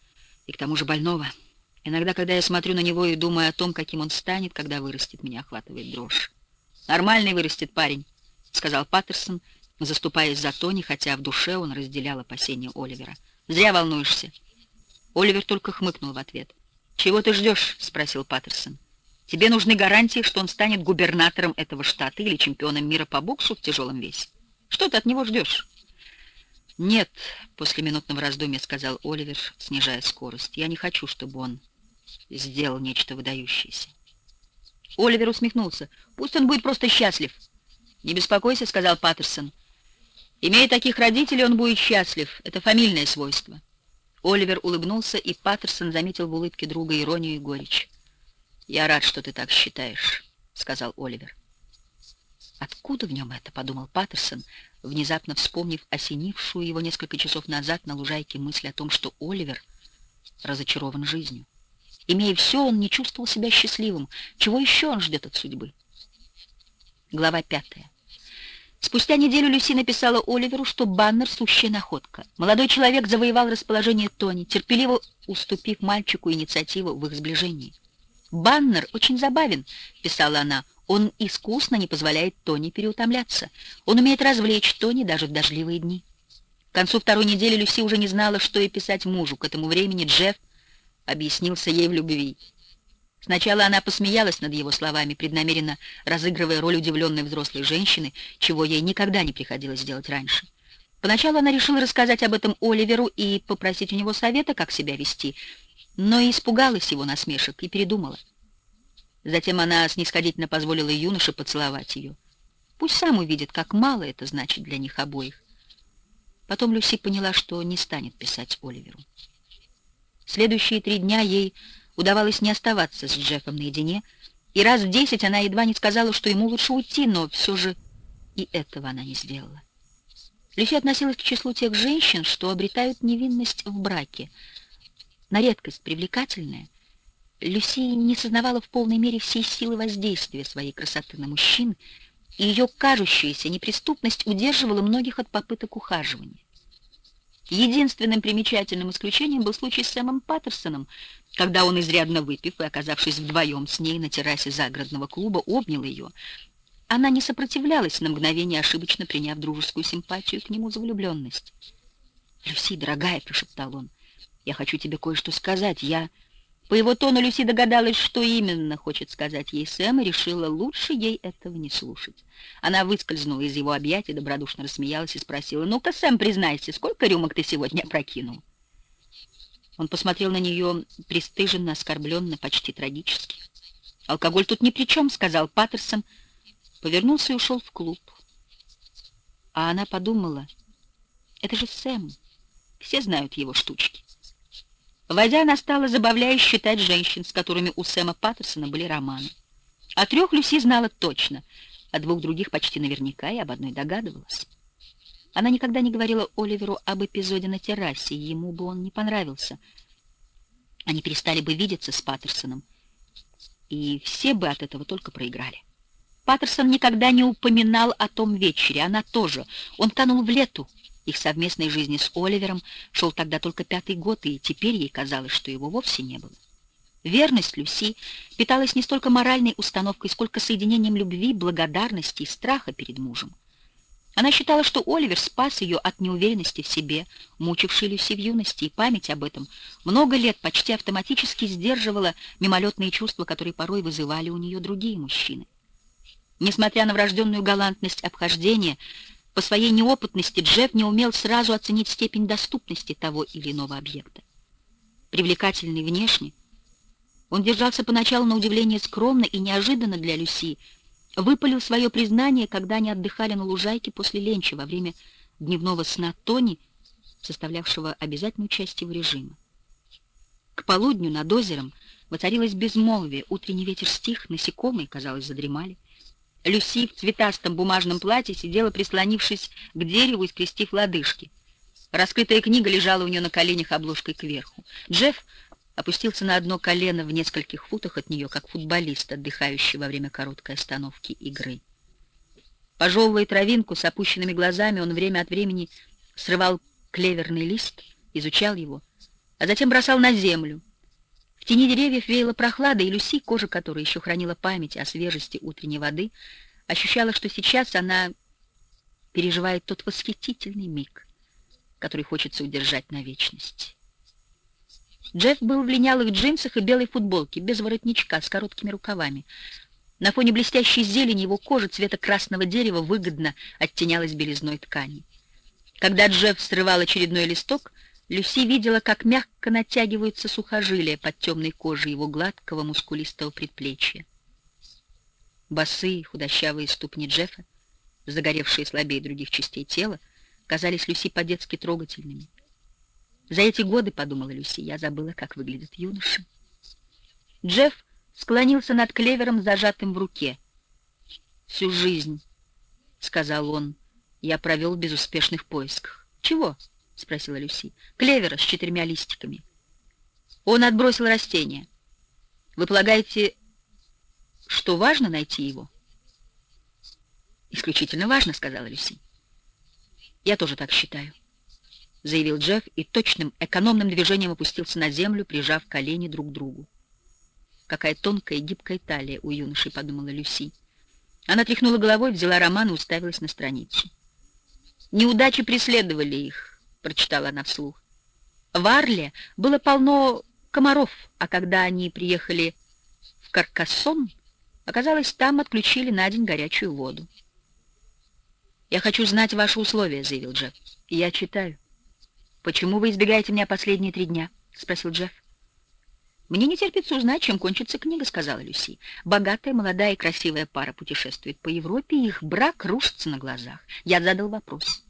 и к тому же больного. Иногда, когда я смотрю на него и думаю о том, каким он станет, когда вырастет, меня охватывает дрожь. «Нормальный вырастет парень», — сказал Паттерсон, заступаясь за Тони, хотя в душе он разделял опасения Оливера. «Зря волнуешься». Оливер только хмыкнул в ответ. «Чего ты ждешь?» — спросил Паттерсон. «Тебе нужны гарантии, что он станет губернатором этого штата или чемпионом мира по боксу в тяжелом весе? Что ты от него ждешь?» «Нет», — после минутного раздумья сказал Оливер, снижая скорость. «Я не хочу, чтобы он сделал нечто выдающееся». Оливер усмехнулся. «Пусть он будет просто счастлив». «Не беспокойся», — сказал Паттерсон. «Имея таких родителей, он будет счастлив. Это фамильное свойство». Оливер улыбнулся, и Паттерсон заметил в улыбке друга иронию и горечь. «Я рад, что ты так считаешь», — сказал Оливер. «Откуда в нем это?» — подумал Паттерсон, внезапно вспомнив осенившую его несколько часов назад на лужайке мысль о том, что Оливер разочарован жизнью. Имея все, он не чувствовал себя счастливым. Чего еще он ждет от судьбы? Глава 5. Спустя неделю Люси написала Оливеру, что Баннер — сущая находка. Молодой человек завоевал расположение Тони, терпеливо уступив мальчику инициативу в их сближении. «Баннер очень забавен», — писала она. «Он искусно не позволяет Тони переутомляться. Он умеет развлечь Тони даже в дождливые дни». К концу второй недели Люси уже не знала, что ей писать мужу. К этому времени Джефф объяснился ей в любви. Сначала она посмеялась над его словами, преднамеренно разыгрывая роль удивленной взрослой женщины, чего ей никогда не приходилось делать раньше. Поначалу она решила рассказать об этом Оливеру и попросить у него совета, как себя вести, но и испугалась его насмешек и передумала. Затем она снисходительно позволила юноше поцеловать ее. Пусть сам увидит, как мало это значит для них обоих. Потом Люси поняла, что не станет писать Оливеру. Следующие 3 дня ей удавалось не оставаться с Джеффом наедине, и раз в 10 она едва не сказала, что ему лучше уйти, но все же и этого она не сделала. Люси относилась к числу тех женщин, что обретают невинность в браке. На редкость привлекательная, Люси не сознавала в полной мере всей силы воздействия своей красоты на мужчин, и ее кажущаяся неприступность удерживала многих от попыток ухаживания. Единственным примечательным исключением был случай с Сэмом Паттерсоном, когда он, изрядно выпив и оказавшись вдвоем с ней на террасе загородного клуба, обнял ее. Она не сопротивлялась, на мгновение ошибочно приняв дружескую симпатию к нему за влюбленность. «Люси, дорогая», — прошептал он, — «я хочу тебе кое-что сказать. По его тону Люси догадалась, что именно хочет сказать ей Сэм, и решила, лучше ей этого не слушать. Она выскользнула из его объятий, добродушно рассмеялась и спросила: «Ну-ка, Сэм, признайся, сколько рюмок ты сегодня опрокинул?» Он посмотрел на нее пристыженно, оскорбленно, почти трагически. «Алкоголь тут ни при чем», — сказал Паттерсон, повернулся и ушел в клуб. А она подумала: это же Сэм, все знают его штучки. Войдя, она стала забавляюще считать женщин, с которыми у Сэма Паттерсона были романы. О 3 Люси знала точно, о 2 других почти наверняка, и об одной догадывалась. Она никогда не говорила Оливеру об эпизоде на террасе, и ему бы он не понравился. Они перестали бы видеться с Паттерсоном, и все бы от этого только проиграли. Паттерсон никогда не упоминал о том вечере, она тоже. Он канул в лету. Их совместной жизни с Оливером шел тогда только 5-й год, и теперь ей казалось, что его вовсе не было. Верность Люси питалась не столько моральной установкой, сколько соединением любви, благодарности и страха перед мужем. Она считала, что Оливер спас ее от неуверенности в себе, мучившей Люси в юности, и память об этом много лет почти автоматически сдерживала мимолетные чувства, которые порой вызывали у нее другие мужчины. Несмотря на врожденную галантность обхождения, по своей неопытности Джефф не умел сразу оценить степень доступности того или иного объекта. Привлекательный внешне, он держался поначалу на удивление скромно и неожиданно для Люси, выпалил свое признание, когда они отдыхали на лужайке после ленча во время дневного сна Тони, составлявшего обязательную часть его режима. К полудню над озером воцарилось безмолвие, утренний ветер стих, насекомые, казалось, задремали. Люси в цветастом бумажном платье сидела, прислонившись к дереву и скрестив лодыжки. Раскрытая книга лежала у нее на коленях обложкой кверху. Джефф опустился на одно колено в нескольких футах от нее, как футболист, отдыхающий во время короткой остановки игры. Пожевывая травинку с опущенными глазами, он время от времени срывал клеверный лист, изучал его, а затем бросал на землю. В тени деревьев веяло прохлада, и Люси, кожа которой еще хранила память о свежести утренней воды, ощущала, что сейчас она переживает тот восхитительный миг, который хочется удержать на вечность. Джефф был в линялых джинсах и белой футболке, без воротничка, с короткими рукавами. На фоне блестящей зелени его кожа цвета красного дерева выгодно оттенялась белизной ткани. Когда Джефф срывал очередной листок, Люси видела, как мягко натягиваются сухожилия под темной кожей его гладкого мускулистого предплечья. Босые, худощавые ступни Джеффа, загоревшие слабее других частей тела, казались Люси по-детски трогательными. За эти годы, подумала Люси, я забыла, как выглядит юноша. Джефф склонился над клевером, зажатым в руке. «Всю жизнь, — сказал он, — я провел в безуспешных поисках». «Чего?» — спросила Люси. «Клевера с 4 листиками». Он отбросил растение. «Вы полагаете, что важно найти его?» «Исключительно важно, — сказала Люси». «Я тоже так считаю», — заявил Джефф и точным, экономным движением опустился на землю, прижав колени друг к другу. «Какая тонкая и гибкая талия у юноши», — подумала Люси. Она тряхнула головой, взяла роман и уставилась на страницу. «Неудачи преследовали их», — прочитала она вслух. «В Арле было полно комаров, а когда они приехали в Каркассон, оказалось, там отключили на день горячую воду». «Я хочу знать ваши условия», — заявил Джефф. «Я читаю». «Почему вы избегаете меня последние 3 дня?» — спросил Джефф. «Мне не терпится узнать, чем кончится книга», — сказала Люси. «Богатая, молодая и красивая пара путешествует по Европе, и их брак рушится на глазах. Я задал вопрос.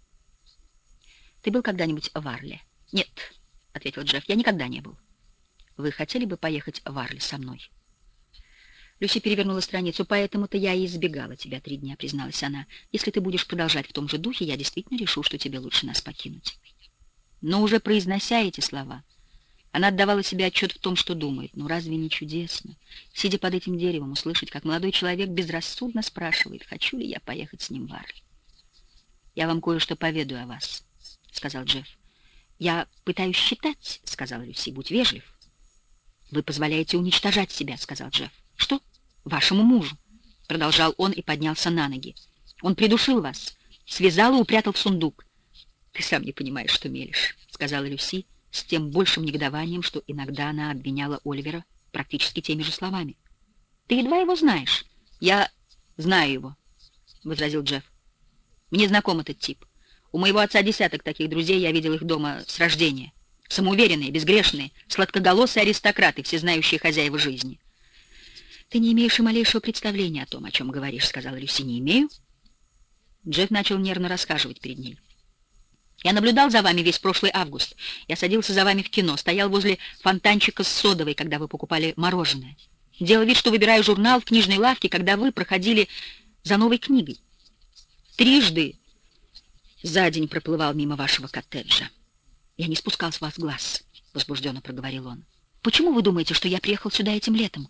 Ты был когда-нибудь в Арле?» «Нет», — ответил Джефф, — «я никогда не был». «Вы хотели бы поехать в Арле со мной?» Люси перевернула страницу. «Поэтому-то я и избегала тебя 3 дня», — призналась она. «Если ты будешь продолжать в том же духе, я действительно решу, что тебе лучше нас покинуть». Но уже произнося эти слова, она отдавала себе отчет в том, что думает. Ну разве не чудесно, сидя под этим деревом, услышать, как молодой человек безрассудно спрашивает, хочу ли я поехать с ним в Арль? «Я вам кое-что поведаю о вас», — сказал Джефф. «Я пытаюсь считать», — сказала Люси, — «будь вежлив». «Вы позволяете уничтожать себя», — сказал Джефф. «Что? Вашему мужу», — продолжал он и поднялся на ноги. «Он придушил вас, связал и упрятал в сундук». «Ты сам не понимаешь, что мелешь», — сказала Люси с тем большим негодованием, что иногда она обвиняла Оливера практически теми же словами. «Ты едва его знаешь». «Я знаю его», — возразил Джефф. «Мне знаком этот тип. У моего отца десяток таких друзей, я видел их дома с рождения. Самоуверенные, безгрешные, сладкоголосые аристократы, всезнающие хозяева жизни». «Ты не имеешь и малейшего представления о том, о чем говоришь», — сказала Люси. «Не имею». Джефф начал нервно расхаживать перед ней. «Я наблюдал за вами весь прошлый август. Я садился за вами в кино, стоял возле фонтанчика с содовой, когда вы покупали мороженое. Делал вид, что выбираю журнал в книжной лавке, когда вы проходили за новой книгой. 3 за день проплывал мимо вашего коттеджа. Я не спускал с вас глаз», — возбужденно проговорил он. «Почему вы думаете, что я приехал сюда этим летом?»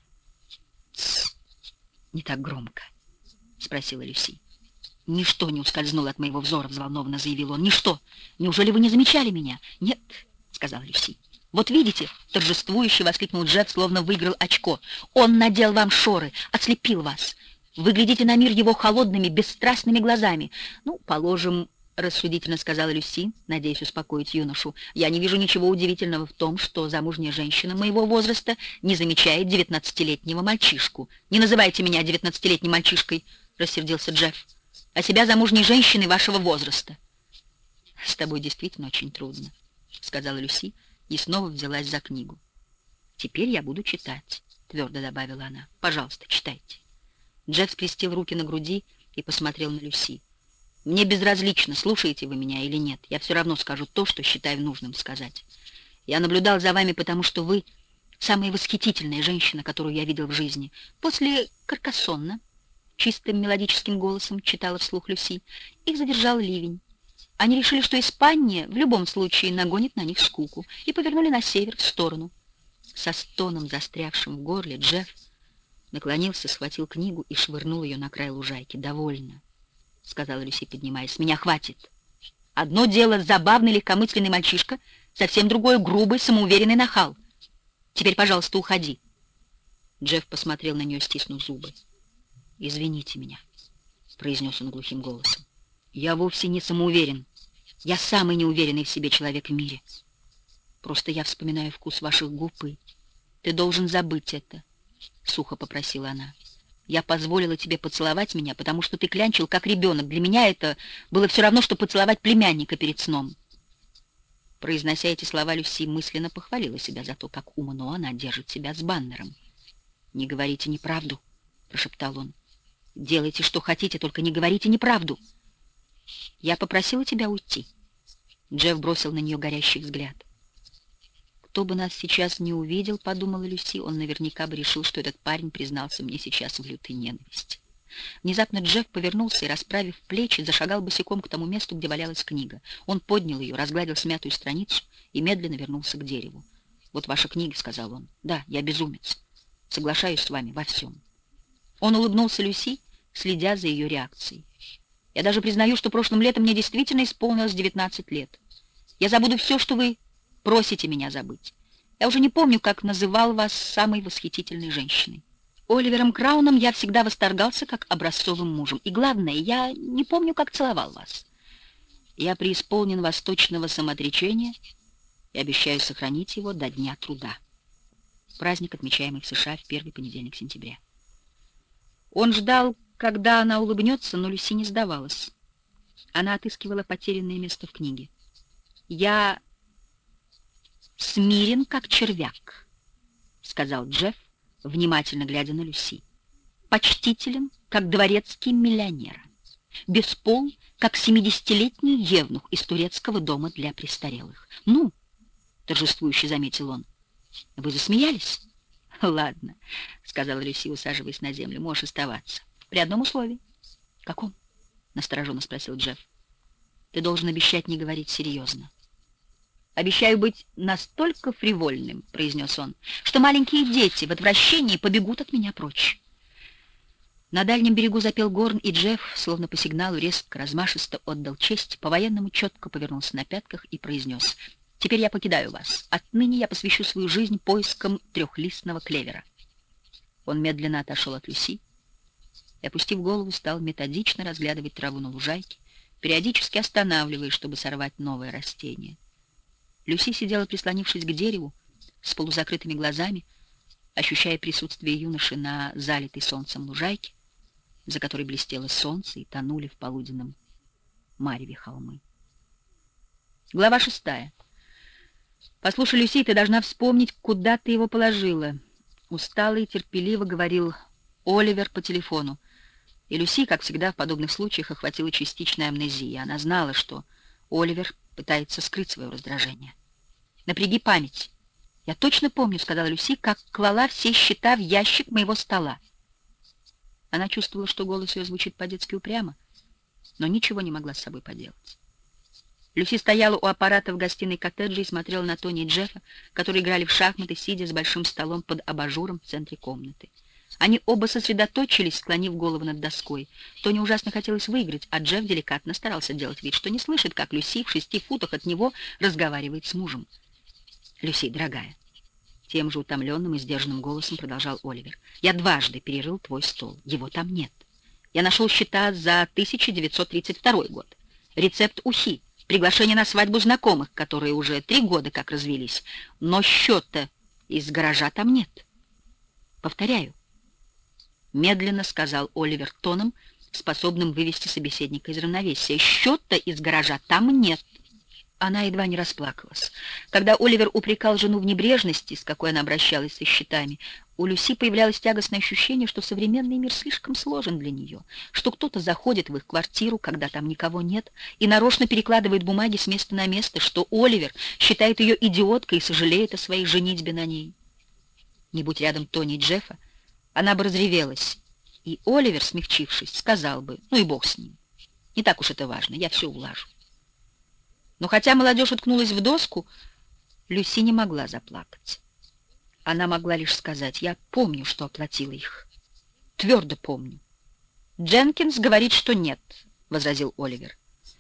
«Тсс, не так громко», — спросила Люси. «Ничто не ускользнуло от моего взора», — взволнованно заявил он. «Ничто! Неужели вы не замечали меня?» «Нет», — сказала Люси. «Вот видите», — торжествующе воскликнул Джефф, словно выиграл очко. «Он надел вам шоры, ослепил вас. Вы глядите на мир его холодными, бесстрастными глазами». «Ну, положим», — рассудительно сказала Люси, надеясь успокоить юношу, «я не вижу ничего удивительного в том, что замужняя женщина моего возраста не замечает 19-летнего мальчишку». «Не называйте меня 19-летним мальчишкой», — рассердился Джефф, «а себя замужней женщиной вашего возраста». «С тобой действительно очень трудно», — сказала Люси и снова взялась за книгу. «Теперь я буду читать», — твердо добавила она. «Пожалуйста, читайте». Джефф скрестил руки на груди и посмотрел на Люси. «Мне безразлично, слушаете вы меня или нет. Я все равно скажу то, что считаю нужным сказать. Я наблюдал за вами, потому что вы самая восхитительная женщина, которую я видел в жизни. После Каркассонна», — чистым мелодическим голосом читала вслух Люси, — «их задержал ливень. Они решили, что Испания в любом случае нагонит на них скуку, и повернули на север, в сторону». Со стоном, застрявшим в горле, Джефф наклонился, схватил книгу и швырнул ее на край лужайки. «Довольно», — сказала Люси, поднимаясь. «С меня хватит. Одно дело забавный легкомысленный мальчишка, Совсем другой, грубый, самоуверенный нахал. Теперь, пожалуйста, уходи. Джефф посмотрел на нее, стиснув зубы. «Извините меня», — произнес он глухим голосом. «Я вовсе не самоуверен. Я самый неуверенный в себе человек в мире. Просто я вспоминаю вкус ваших губ, и ты должен забыть это», — сухо попросила она. «Я позволила тебе поцеловать меня, потому что ты клянчил, как ребенок. Для меня это было все равно, что поцеловать племянника перед сном». Произнося эти слова, Люси мысленно похвалила себя за то, как умно она держит себя с Баннером. «Не говорите неправду», — прошептал он. «Делайте, что хотите, только не говорите неправду. Я попросила тебя уйти». Джефф бросил на нее горящий взгляд. «Кто бы нас сейчас не увидел, — подумала Люси, — он наверняка бы решил, что этот парень признался мне сейчас в лютой ненависти». Внезапно Джефф повернулся и, расправив плечи, зашагал босиком к тому месту, где валялась книга. Он поднял ее, разгладил смятую страницу и медленно вернулся к дереву. «Вот ваша книга», — сказал он. «Да, я безумец. Соглашаюсь с вами во всем». Он улыбнулся Люси, следя за ее реакцией. «Я даже признаю, что прошлым летом мне действительно исполнилось 19 лет. Я забуду все, что вы просите меня забыть. Я уже не помню, как называл вас самой восхитительной женщиной. Оливером Крауном я всегда восторгался как образцовым мужем. И главное, я не помню, как целовал вас. Я преисполнен восточного самоотречения и обещаю сохранить его до Дня труда». Праздник, отмечаемый в США в первый понедельник сентября. Он ждал, когда она улыбнется, но Люси не сдавалась. Она отыскивала потерянное место в книге. «Я смирен, как червяк», — сказал Джефф, внимательно глядя на Люси. «Почтителен, как дворецкий миллионера. Беспол, как 70-летний евнух из турецкого дома для престарелых». «Ну», — торжествующе заметил он, — «вы засмеялись?» «Ладно», — сказала Люси, усаживаясь на землю, — «можешь оставаться. При одном условии». «Каком?» — настороженно спросил Джефф. «Ты должен обещать не говорить серьезно». «Обещаю быть настолько фривольным», — произнес он, — «что маленькие дети в отвращении побегут от меня прочь». На дальнем берегу запел горн, и Джефф, словно по сигналу, резко, размашисто отдал честь, по-военному четко повернулся на пятках и произнес: «Теперь я покидаю вас. Отныне я посвящу свою жизнь поискам трехлистного клевера». Он медленно отошел от Люси и, опустив голову, стал методично разглядывать траву на лужайке, периодически останавливаясь, чтобы сорвать новое растение. Люси сидела, прислонившись к дереву, с полузакрытыми глазами, ощущая присутствие юноши на залитой солнцем лужайке, за которой блестело солнце и тонули в полуденном мареве холмы. Глава 6. «Послушай, Люси, ты должна вспомнить, куда ты его положила», — устало и терпеливо говорил Оливер по телефону. И Люси, как всегда в подобных случаях, охватила частичная амнезия. Она знала, что Оливер пытается скрыть свое раздражение. «Напряги память. Я точно помню, — сказала Люси, — как клала все счета в ящик моего стола». Она чувствовала, что голос ее звучит по-детски упрямо, но ничего не могла с собой поделать. Люси стояла у аппарата в гостиной коттеджа и смотрела на Тони и Джеффа, которые играли в шахматы, сидя с большим столом под абажуром в центре комнаты. Они оба сосредоточились, склонив голову над доской. Тони ужасно хотелось выиграть, а Джефф деликатно старался делать вид, что не слышит, как Люси в 6 футах от него разговаривает с мужем. «Люси, дорогая», — тем же утомленным и сдержанным голосом продолжал Оливер, — «я дважды перерыл твой стол. Его там нет. Я нашел счета за 1932 год. Рецепт ухи, приглашение на свадьбу знакомых, которые уже 3 года как развелись. Но счета из гаража там нет. Повторяю», — медленно сказал Оливер тоном, способным вывести собеседника из равновесия, — «счета из гаража там нет». Она едва не расплакалась. Когда Оливер упрекал жену в небрежности, с какой она обращалась со счетами, у Люси появлялось тягостное ощущение, что современный мир слишком сложен для нее, что кто-то заходит в их квартиру, когда там никого нет, и нарочно перекладывает бумаги с места на место, что Оливер считает ее идиоткой и сожалеет о своей женитьбе на ней. Не будь рядом Тони и Джеффа, она бы разревелась, и Оливер, смягчившись, сказал бы: «Ну и бог с ним. Не так уж это важно, я все улажу». Но хотя молодежь уткнулась в доску, Люси не могла заплакать. Она могла лишь сказать: «Я помню, что оплатила их. Твердо помню». «Дженкинс говорит, что нет», — возразил Оливер.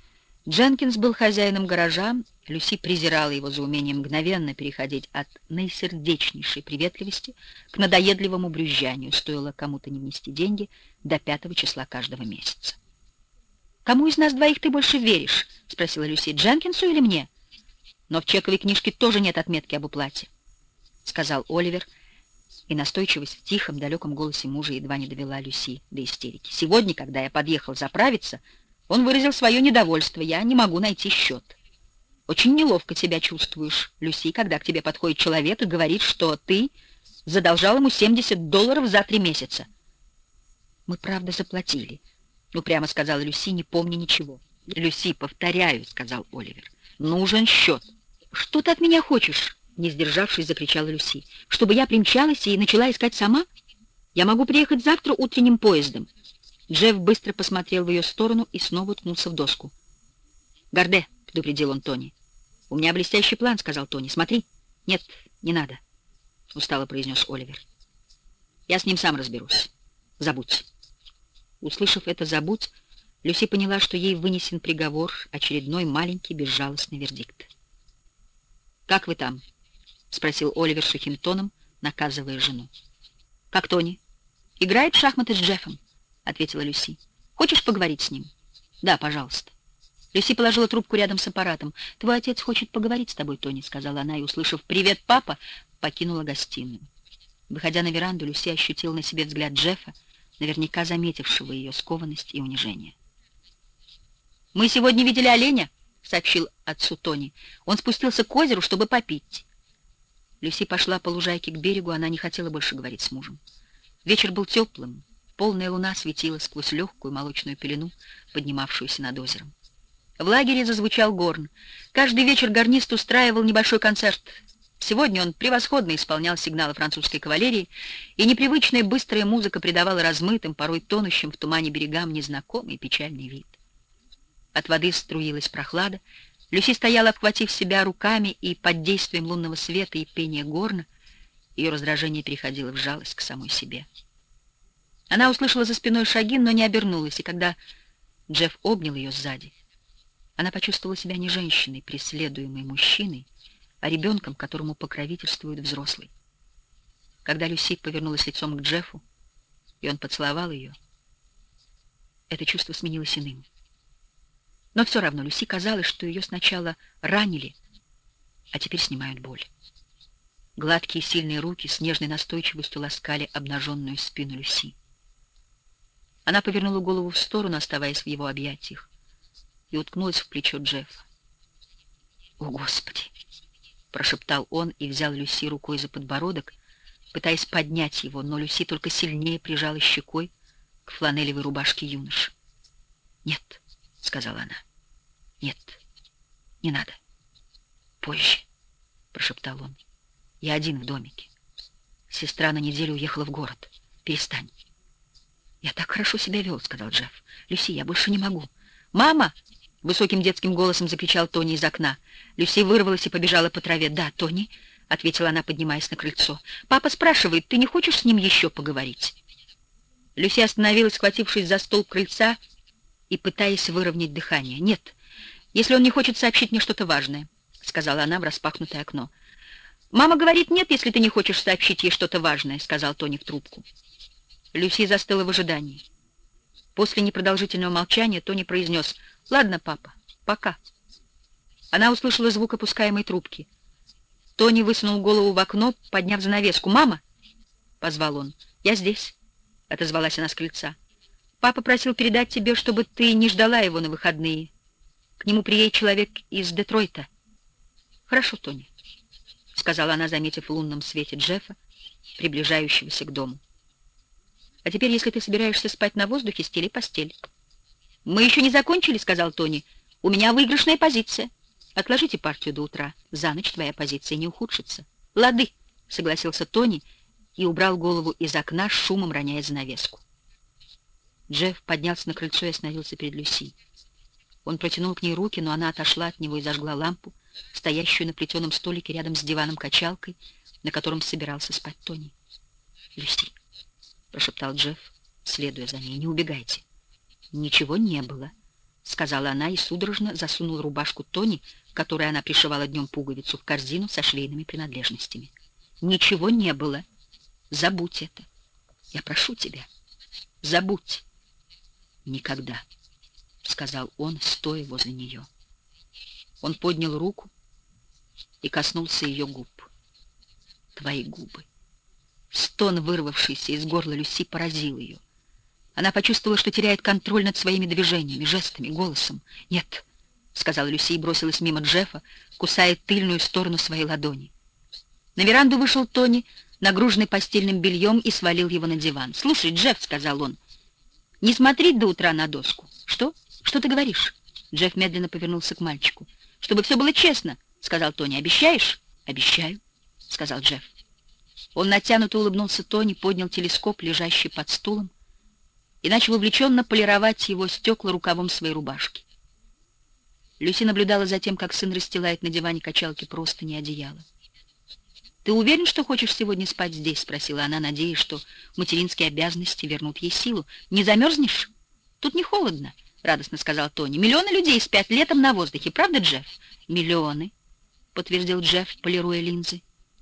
Дженкинс был хозяином гаража. Люси презирала его за умение мгновенно переходить от наисердечнейшей приветливости к надоедливому брюзжанию, стоило кому-то не внести деньги до 5 числа каждого месяца. «Кому из нас двоих ты больше веришь?» — спросила Люси. «Дженкинсу или мне?» «Но в чековой книжке тоже нет отметки об уплате», — сказал Оливер, и настойчивость в тихом, далеком голосе мужа едва не довела Люси до истерики. «Сегодня, когда я подъехал заправиться, он выразил свое недовольство. Я не могу найти счет. Очень неловко себя чувствуешь, Люси, когда к тебе подходит человек и говорит, что ты задолжал ему $70 за 3 месяца. Мы правда заплатили, упрямо сказала Люси, не помня ничего. Люси, повторяю, сказал Оливер. Нужен счет. Что ты от меня хочешь? Не сдержавшись, закричала Люси. Чтобы я примчалась и начала искать сама? Я могу приехать завтра утренним поездом. Джефф быстро посмотрел в ее сторону и снова уткнулся в доску. «Гарде», — предупредил он Тони. «У меня блестящий план», — сказал Тони. «Смотри». «Нет, не надо», — устало произнес Оливер. «Я с ним сам разберусь. Забудь». Услышав это «забудь», Люси поняла, что ей вынесен приговор, очередной маленький безжалостный вердикт. «Как вы там?» — спросил Оливер сухим тоном, наказывая жену. «Как Тони? Играет в шахматы с Джеффом», — ответила Люси. «Хочешь поговорить с ним?» «Да, пожалуйста». Люси положила трубку рядом с аппаратом. «Твой отец хочет поговорить с тобой, Тони», — сказала она, и, услышав «Привет, папа», покинула гостиную. Выходя на веранду, Люси ощутила на себе взгляд Джеффа, наверняка заметившего ее скованность и унижение. «Мы сегодня видели оленя», — сообщил отцу Тони. «Он спустился к озеру, чтобы попить». Люси пошла по лужайке к берегу, она не хотела больше говорить с мужем. Вечер был теплым, полная луна светила сквозь легкую молочную пелену, поднимавшуюся над озером. В лагере зазвучал горн. Каждый вечер гарнист устраивал небольшой концерт. Сегодня он превосходно исполнял сигналы французской кавалерии, и непривычная быстрая музыка придавала размытым, порой тонущим в тумане берегам незнакомый печальный вид. От воды струилась прохлада. Люси стояла, обхватив себя руками, и под действием лунного света и пения горна ее раздражение переходило в жалость к самой себе. Она услышала за спиной шаги, но не обернулась, и когда Джефф обнял ее сзади, она почувствовала себя не женщиной, преследуемой мужчиной, а ребенком, которому покровительствует взрослый. Когда Люси повернулась лицом к Джеффу, и он поцеловал ее, это чувство сменилось иным. Но все равно Люси казалось, что ее сначала ранили, а теперь снимают боль. Гладкие сильные руки с нежной настойчивостью ласкали обнаженную спину Люси. Она повернула голову в сторону, оставаясь в его объятиях, и уткнулась в плечо Джеффа. «О, Господи!» — прошептал он и взял Люси рукой за подбородок, пытаясь поднять его, но Люси только сильнее прижала щекой к фланелевой рубашке юноши. «Нет», — сказала она, — «нет, не надо. Позже», — прошептал он. «Я один в домике. Сестра на неделю уехала в город. Перестань». «Я так хорошо себя вел», — сказал Джефф. «Люси, я больше не могу». «Мама!» — высоким детским голосом закричал Тони из окна. Люси вырвалась и побежала по траве. «Да, Тони», — ответила она, поднимаясь на крыльцо. «Папа спрашивает, ты не хочешь с ним еще поговорить?» Люси остановилась, схватившись за столб крыльца и пытаясь выровнять дыхание. «Нет, если он не хочет сообщить мне что-то важное», — сказала она в распахнутое окно. «Мама говорит, нет, если ты не хочешь сообщить ей что-то важное», — сказал Тони в трубку. Люси застыла в ожидании. После непродолжительного молчания Тони произнес: «Ладно, папа, пока». Она услышала звук опускаемой трубки. Тони высунул голову в окно, подняв занавеску. «Мама!» — позвал он. «Я здесь», — отозвалась она с крыльца. «Папа просил передать тебе, чтобы ты не ждала его на выходные. К нему приедет человек из Детройта». «Хорошо, Тони», — сказала она, заметив в лунном свете Джеффа, приближающегося к дому. «А теперь, если ты собираешься спать на воздухе, стели постель». «Мы еще не закончили», — сказал Тони. «У меня выигрышная позиция». «Отложите партию до утра. За ночь твоя позиция не ухудшится». «Лады», — согласился Тони и убрал голову из окна, шумом роняя занавеску. Джефф поднялся на крыльцо и остановился перед Люси. Он протянул к ней руки, но она отошла от него и зажгла лампу, стоящую на плетеном столике рядом с диваном-качалкой, на котором собирался спать Тони. «Люси», — прошептал Джефф, следуя за ней, — «не убегайте». «Ничего не было», сказала она и судорожно засунула рубашку Тони, которой она пришивала днем пуговицу, в корзину со швейными принадлежностями. «Ничего не было. Забудь это. Я прошу тебя, забудь». «Никогда», — сказал он, стоя возле нее. Он поднял руку и коснулся ее губ. «Твои губы». Стон, вырвавшийся из горла Люси, поразил ее. Она почувствовала, что теряет контроль над своими движениями, жестами, голосом. «Нет», — сказала Люси и бросилась мимо Джеффа, кусая тыльную сторону своей ладони. На веранду вышел Тони, нагруженный постельным бельем, и свалил его на диван. «Слушай, Джефф», — сказал он, — «не смотреть до утра на доску». «Что? Что ты говоришь?» Джефф медленно повернулся к мальчику. «Чтобы все было честно», — сказал Тони. «Обещаешь?» «Обещаю», — сказал Джефф. Он натянуто улыбнулся Тони, поднял телескоп, лежащий под стулом, и начал увлеченно полировать его стекла рукавом своей рубашки. Люси наблюдала за тем, как сын расстилает на диване качалки простыни и одеяло. «Ты уверен, что хочешь сегодня спать здесь?» — спросила она, надеясь, что материнские обязанности вернут ей силу. «Не замерзнешь? Тут не холодно», — радостно сказал Тони. «Миллионы людей спят летом на воздухе, правда, Джефф?» «Миллионы», — подтвердил Джефф, полируя линзы.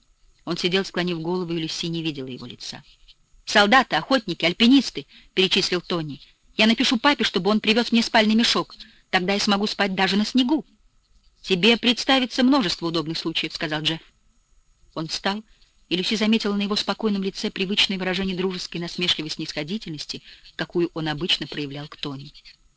Он сидел, склонив голову, и Люси не видела его лица. «Солдаты, охотники, альпинисты», — перечислил Тони. «Я напишу папе, чтобы он привез мне спальный мешок. Тогда я смогу спать даже на снегу». «Тебе представится множество удобных случаев», — сказал Джефф. Он встал, и Люси заметила на его спокойном лице привычное выражение дружеской насмешливой снисходительности, какую он обычно проявлял к Тони.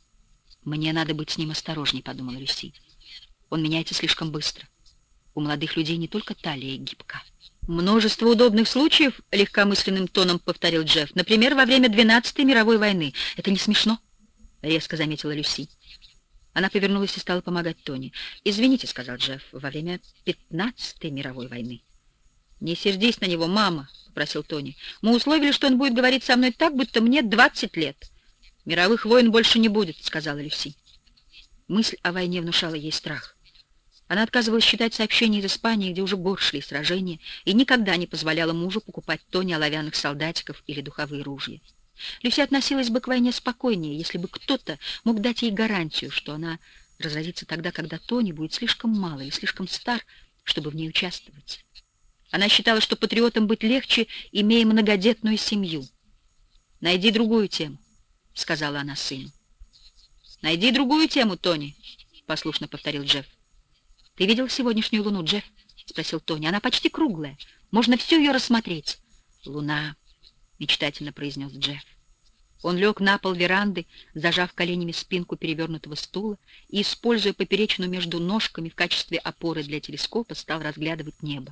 «Мне надо быть с ним осторожней», — подумала Люси. «Он меняется слишком быстро. У молодых людей не только талия гибка». «Множество удобных случаев», — легкомысленным тоном повторил Джефф. «Например, во время 12-й мировой войны». «Это не смешно», — резко заметила Люси. Она повернулась и стала помогать Тони. «Извините», — сказал Джефф, — «во время 15-й мировой войны». «Не сердись на него, мама», — попросил Тони. «Мы условили, что он будет говорить со мной так, будто мне 20 лет». «Мировых войн больше не будет», — сказала Люси. Мысль о войне внушала ей страх. Она отказывалась читать сообщения из Испании, где уже год шли сражения, и никогда не позволяла мужу покупать Тони оловянных солдатиков или духовые ружья. Люси относилась бы к войне спокойнее, если бы кто-то мог дать ей гарантию, что она разразится тогда, когда Тони будет слишком мал или слишком стар, чтобы в ней участвовать. Она считала, что патриотам быть легче, имея многодетную семью. «Найди другую тему», — сказала она сыну. «Найди другую тему, Тони», — послушно повторил Джефф. «Ты видел сегодняшнюю луну, Джефф?» — спросил Тони. «Она почти круглая. Можно всю ее рассмотреть». «Луна», — мечтательно произнес Джефф. Он лег на пол веранды, зажав коленями спинку перевернутого стула и, используя поперечину между ножками в качестве опоры для телескопа, стал разглядывать небо.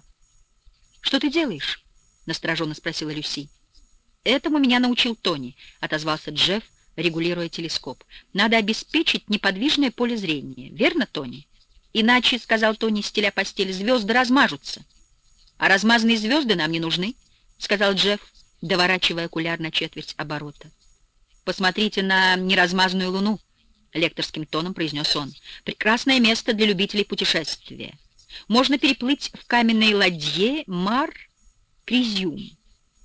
«Что ты делаешь?» — настороженно спросила Люси. «Этому меня научил Тони», — отозвался Джефф, регулируя телескоп. «Надо обеспечить неподвижное поле зрения. Верно, Тони? Иначе, — сказал Тони, стеля постель, — звезды размажутся». «А размазанные звезды нам не нужны», — сказал Джефф, доворачивая окуляр на четверть оборота. «Посмотрите на неразмазанную луну», — лекторским тоном произнес он. «Прекрасное место для любителей путешествия. Можно переплыть в каменной ладье Мар Кризиум».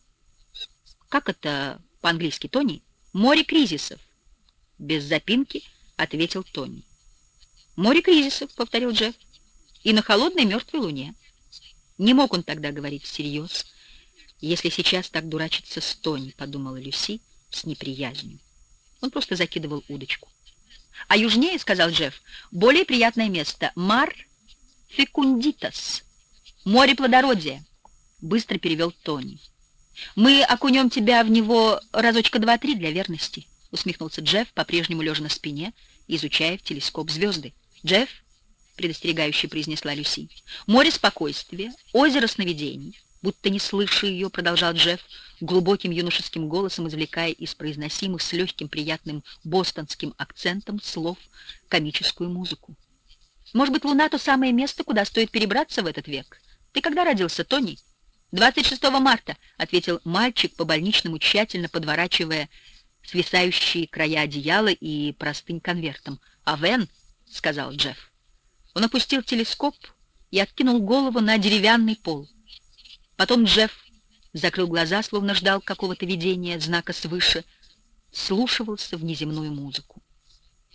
«Как это по-английски, Тони?» «Море кризисов», — без запинки ответил Тони. «Море кризисов», — повторил Джефф, — «и на холодной мертвой луне». Не мог он тогда говорить всерьез. «Если сейчас так дурачиться с Тони», — подумала Люси с неприязнью. Он просто закидывал удочку. «А южнее, — сказал Джефф, — более приятное место — Мар Фекундитас, море плодородия», — быстро перевел Тони. «Мы окунем тебя в него разочка 2-3 для верности», — усмехнулся Джефф, по-прежнему лежа на спине, изучая в телескоп звезды. «Джефф», — предостерегающе произнесла Люси, — «море спокойствия, озеро сновидений». Будто не слыша ее, продолжал Джефф, глубоким юношеским голосом извлекая из произносимых с легким приятным бостонским акцентом слов комическую музыку. «Может быть, луна — то самое место, куда стоит перебраться в этот век? Ты когда родился, Тони?» 26 марта, — ответил мальчик, по-больничному тщательно подворачивая свисающие края одеяла и простынь конвертом. «А Вен?» — сказал Джефф. Он опустил телескоп и откинул голову на деревянный пол. Потом Джефф закрыл глаза, словно ждал какого-то видения, знака свыше, вслушивался в неземную музыку.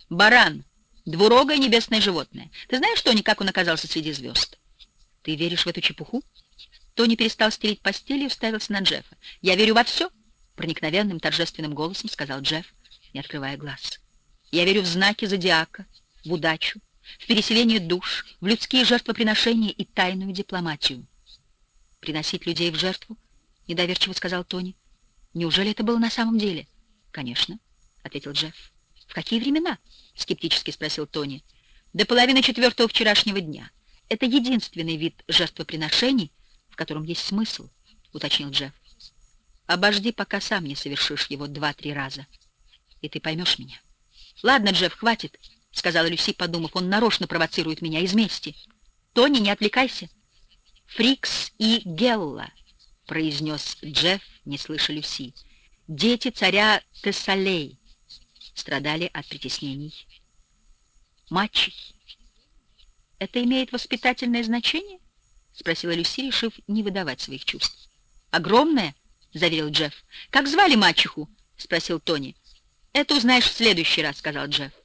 Баран, двурогое небесное животное. Ты знаешь, Тони, как он оказался среди звезд? Ты веришь в эту чепуху? Тони перестал стелить постель и уставился на Джеффа. «Я верю во все», — проникновенным торжественным голосом сказал Джефф, не открывая глаз. «Я верю в знаки зодиака, в удачу, в переселение душ, в людские жертвоприношения и тайную дипломатию». «Приносить людей в жертву?» — недоверчиво сказал Тони. «Неужели это было на самом деле?» «Конечно», — ответил Джефф. «В какие времена?» — скептически спросил Тони. «До половины четвертого вчерашнего дня. Это единственный вид жертвоприношений, в котором есть смысл», — уточнил Джефф. «Обожди, пока сам не совершишь его 2-3 раза, и ты поймешь меня». «Ладно, Джефф, хватит», — сказала Люси, подумав, «он нарочно провоцирует меня из мести». «Тони, не отвлекайся». «Фрикс и Гелла», — произнес Джефф, не слыша Люси. «Дети царя Тессалей страдали от притеснений мачехи». «Это имеет воспитательное значение?» — спросила Люси, решив не выдавать своих чувств. «Огромное», — заверил Джефф. «Как звали мачеху?» — спросил Тони. «Это узнаешь в следующий раз», — сказал Джефф.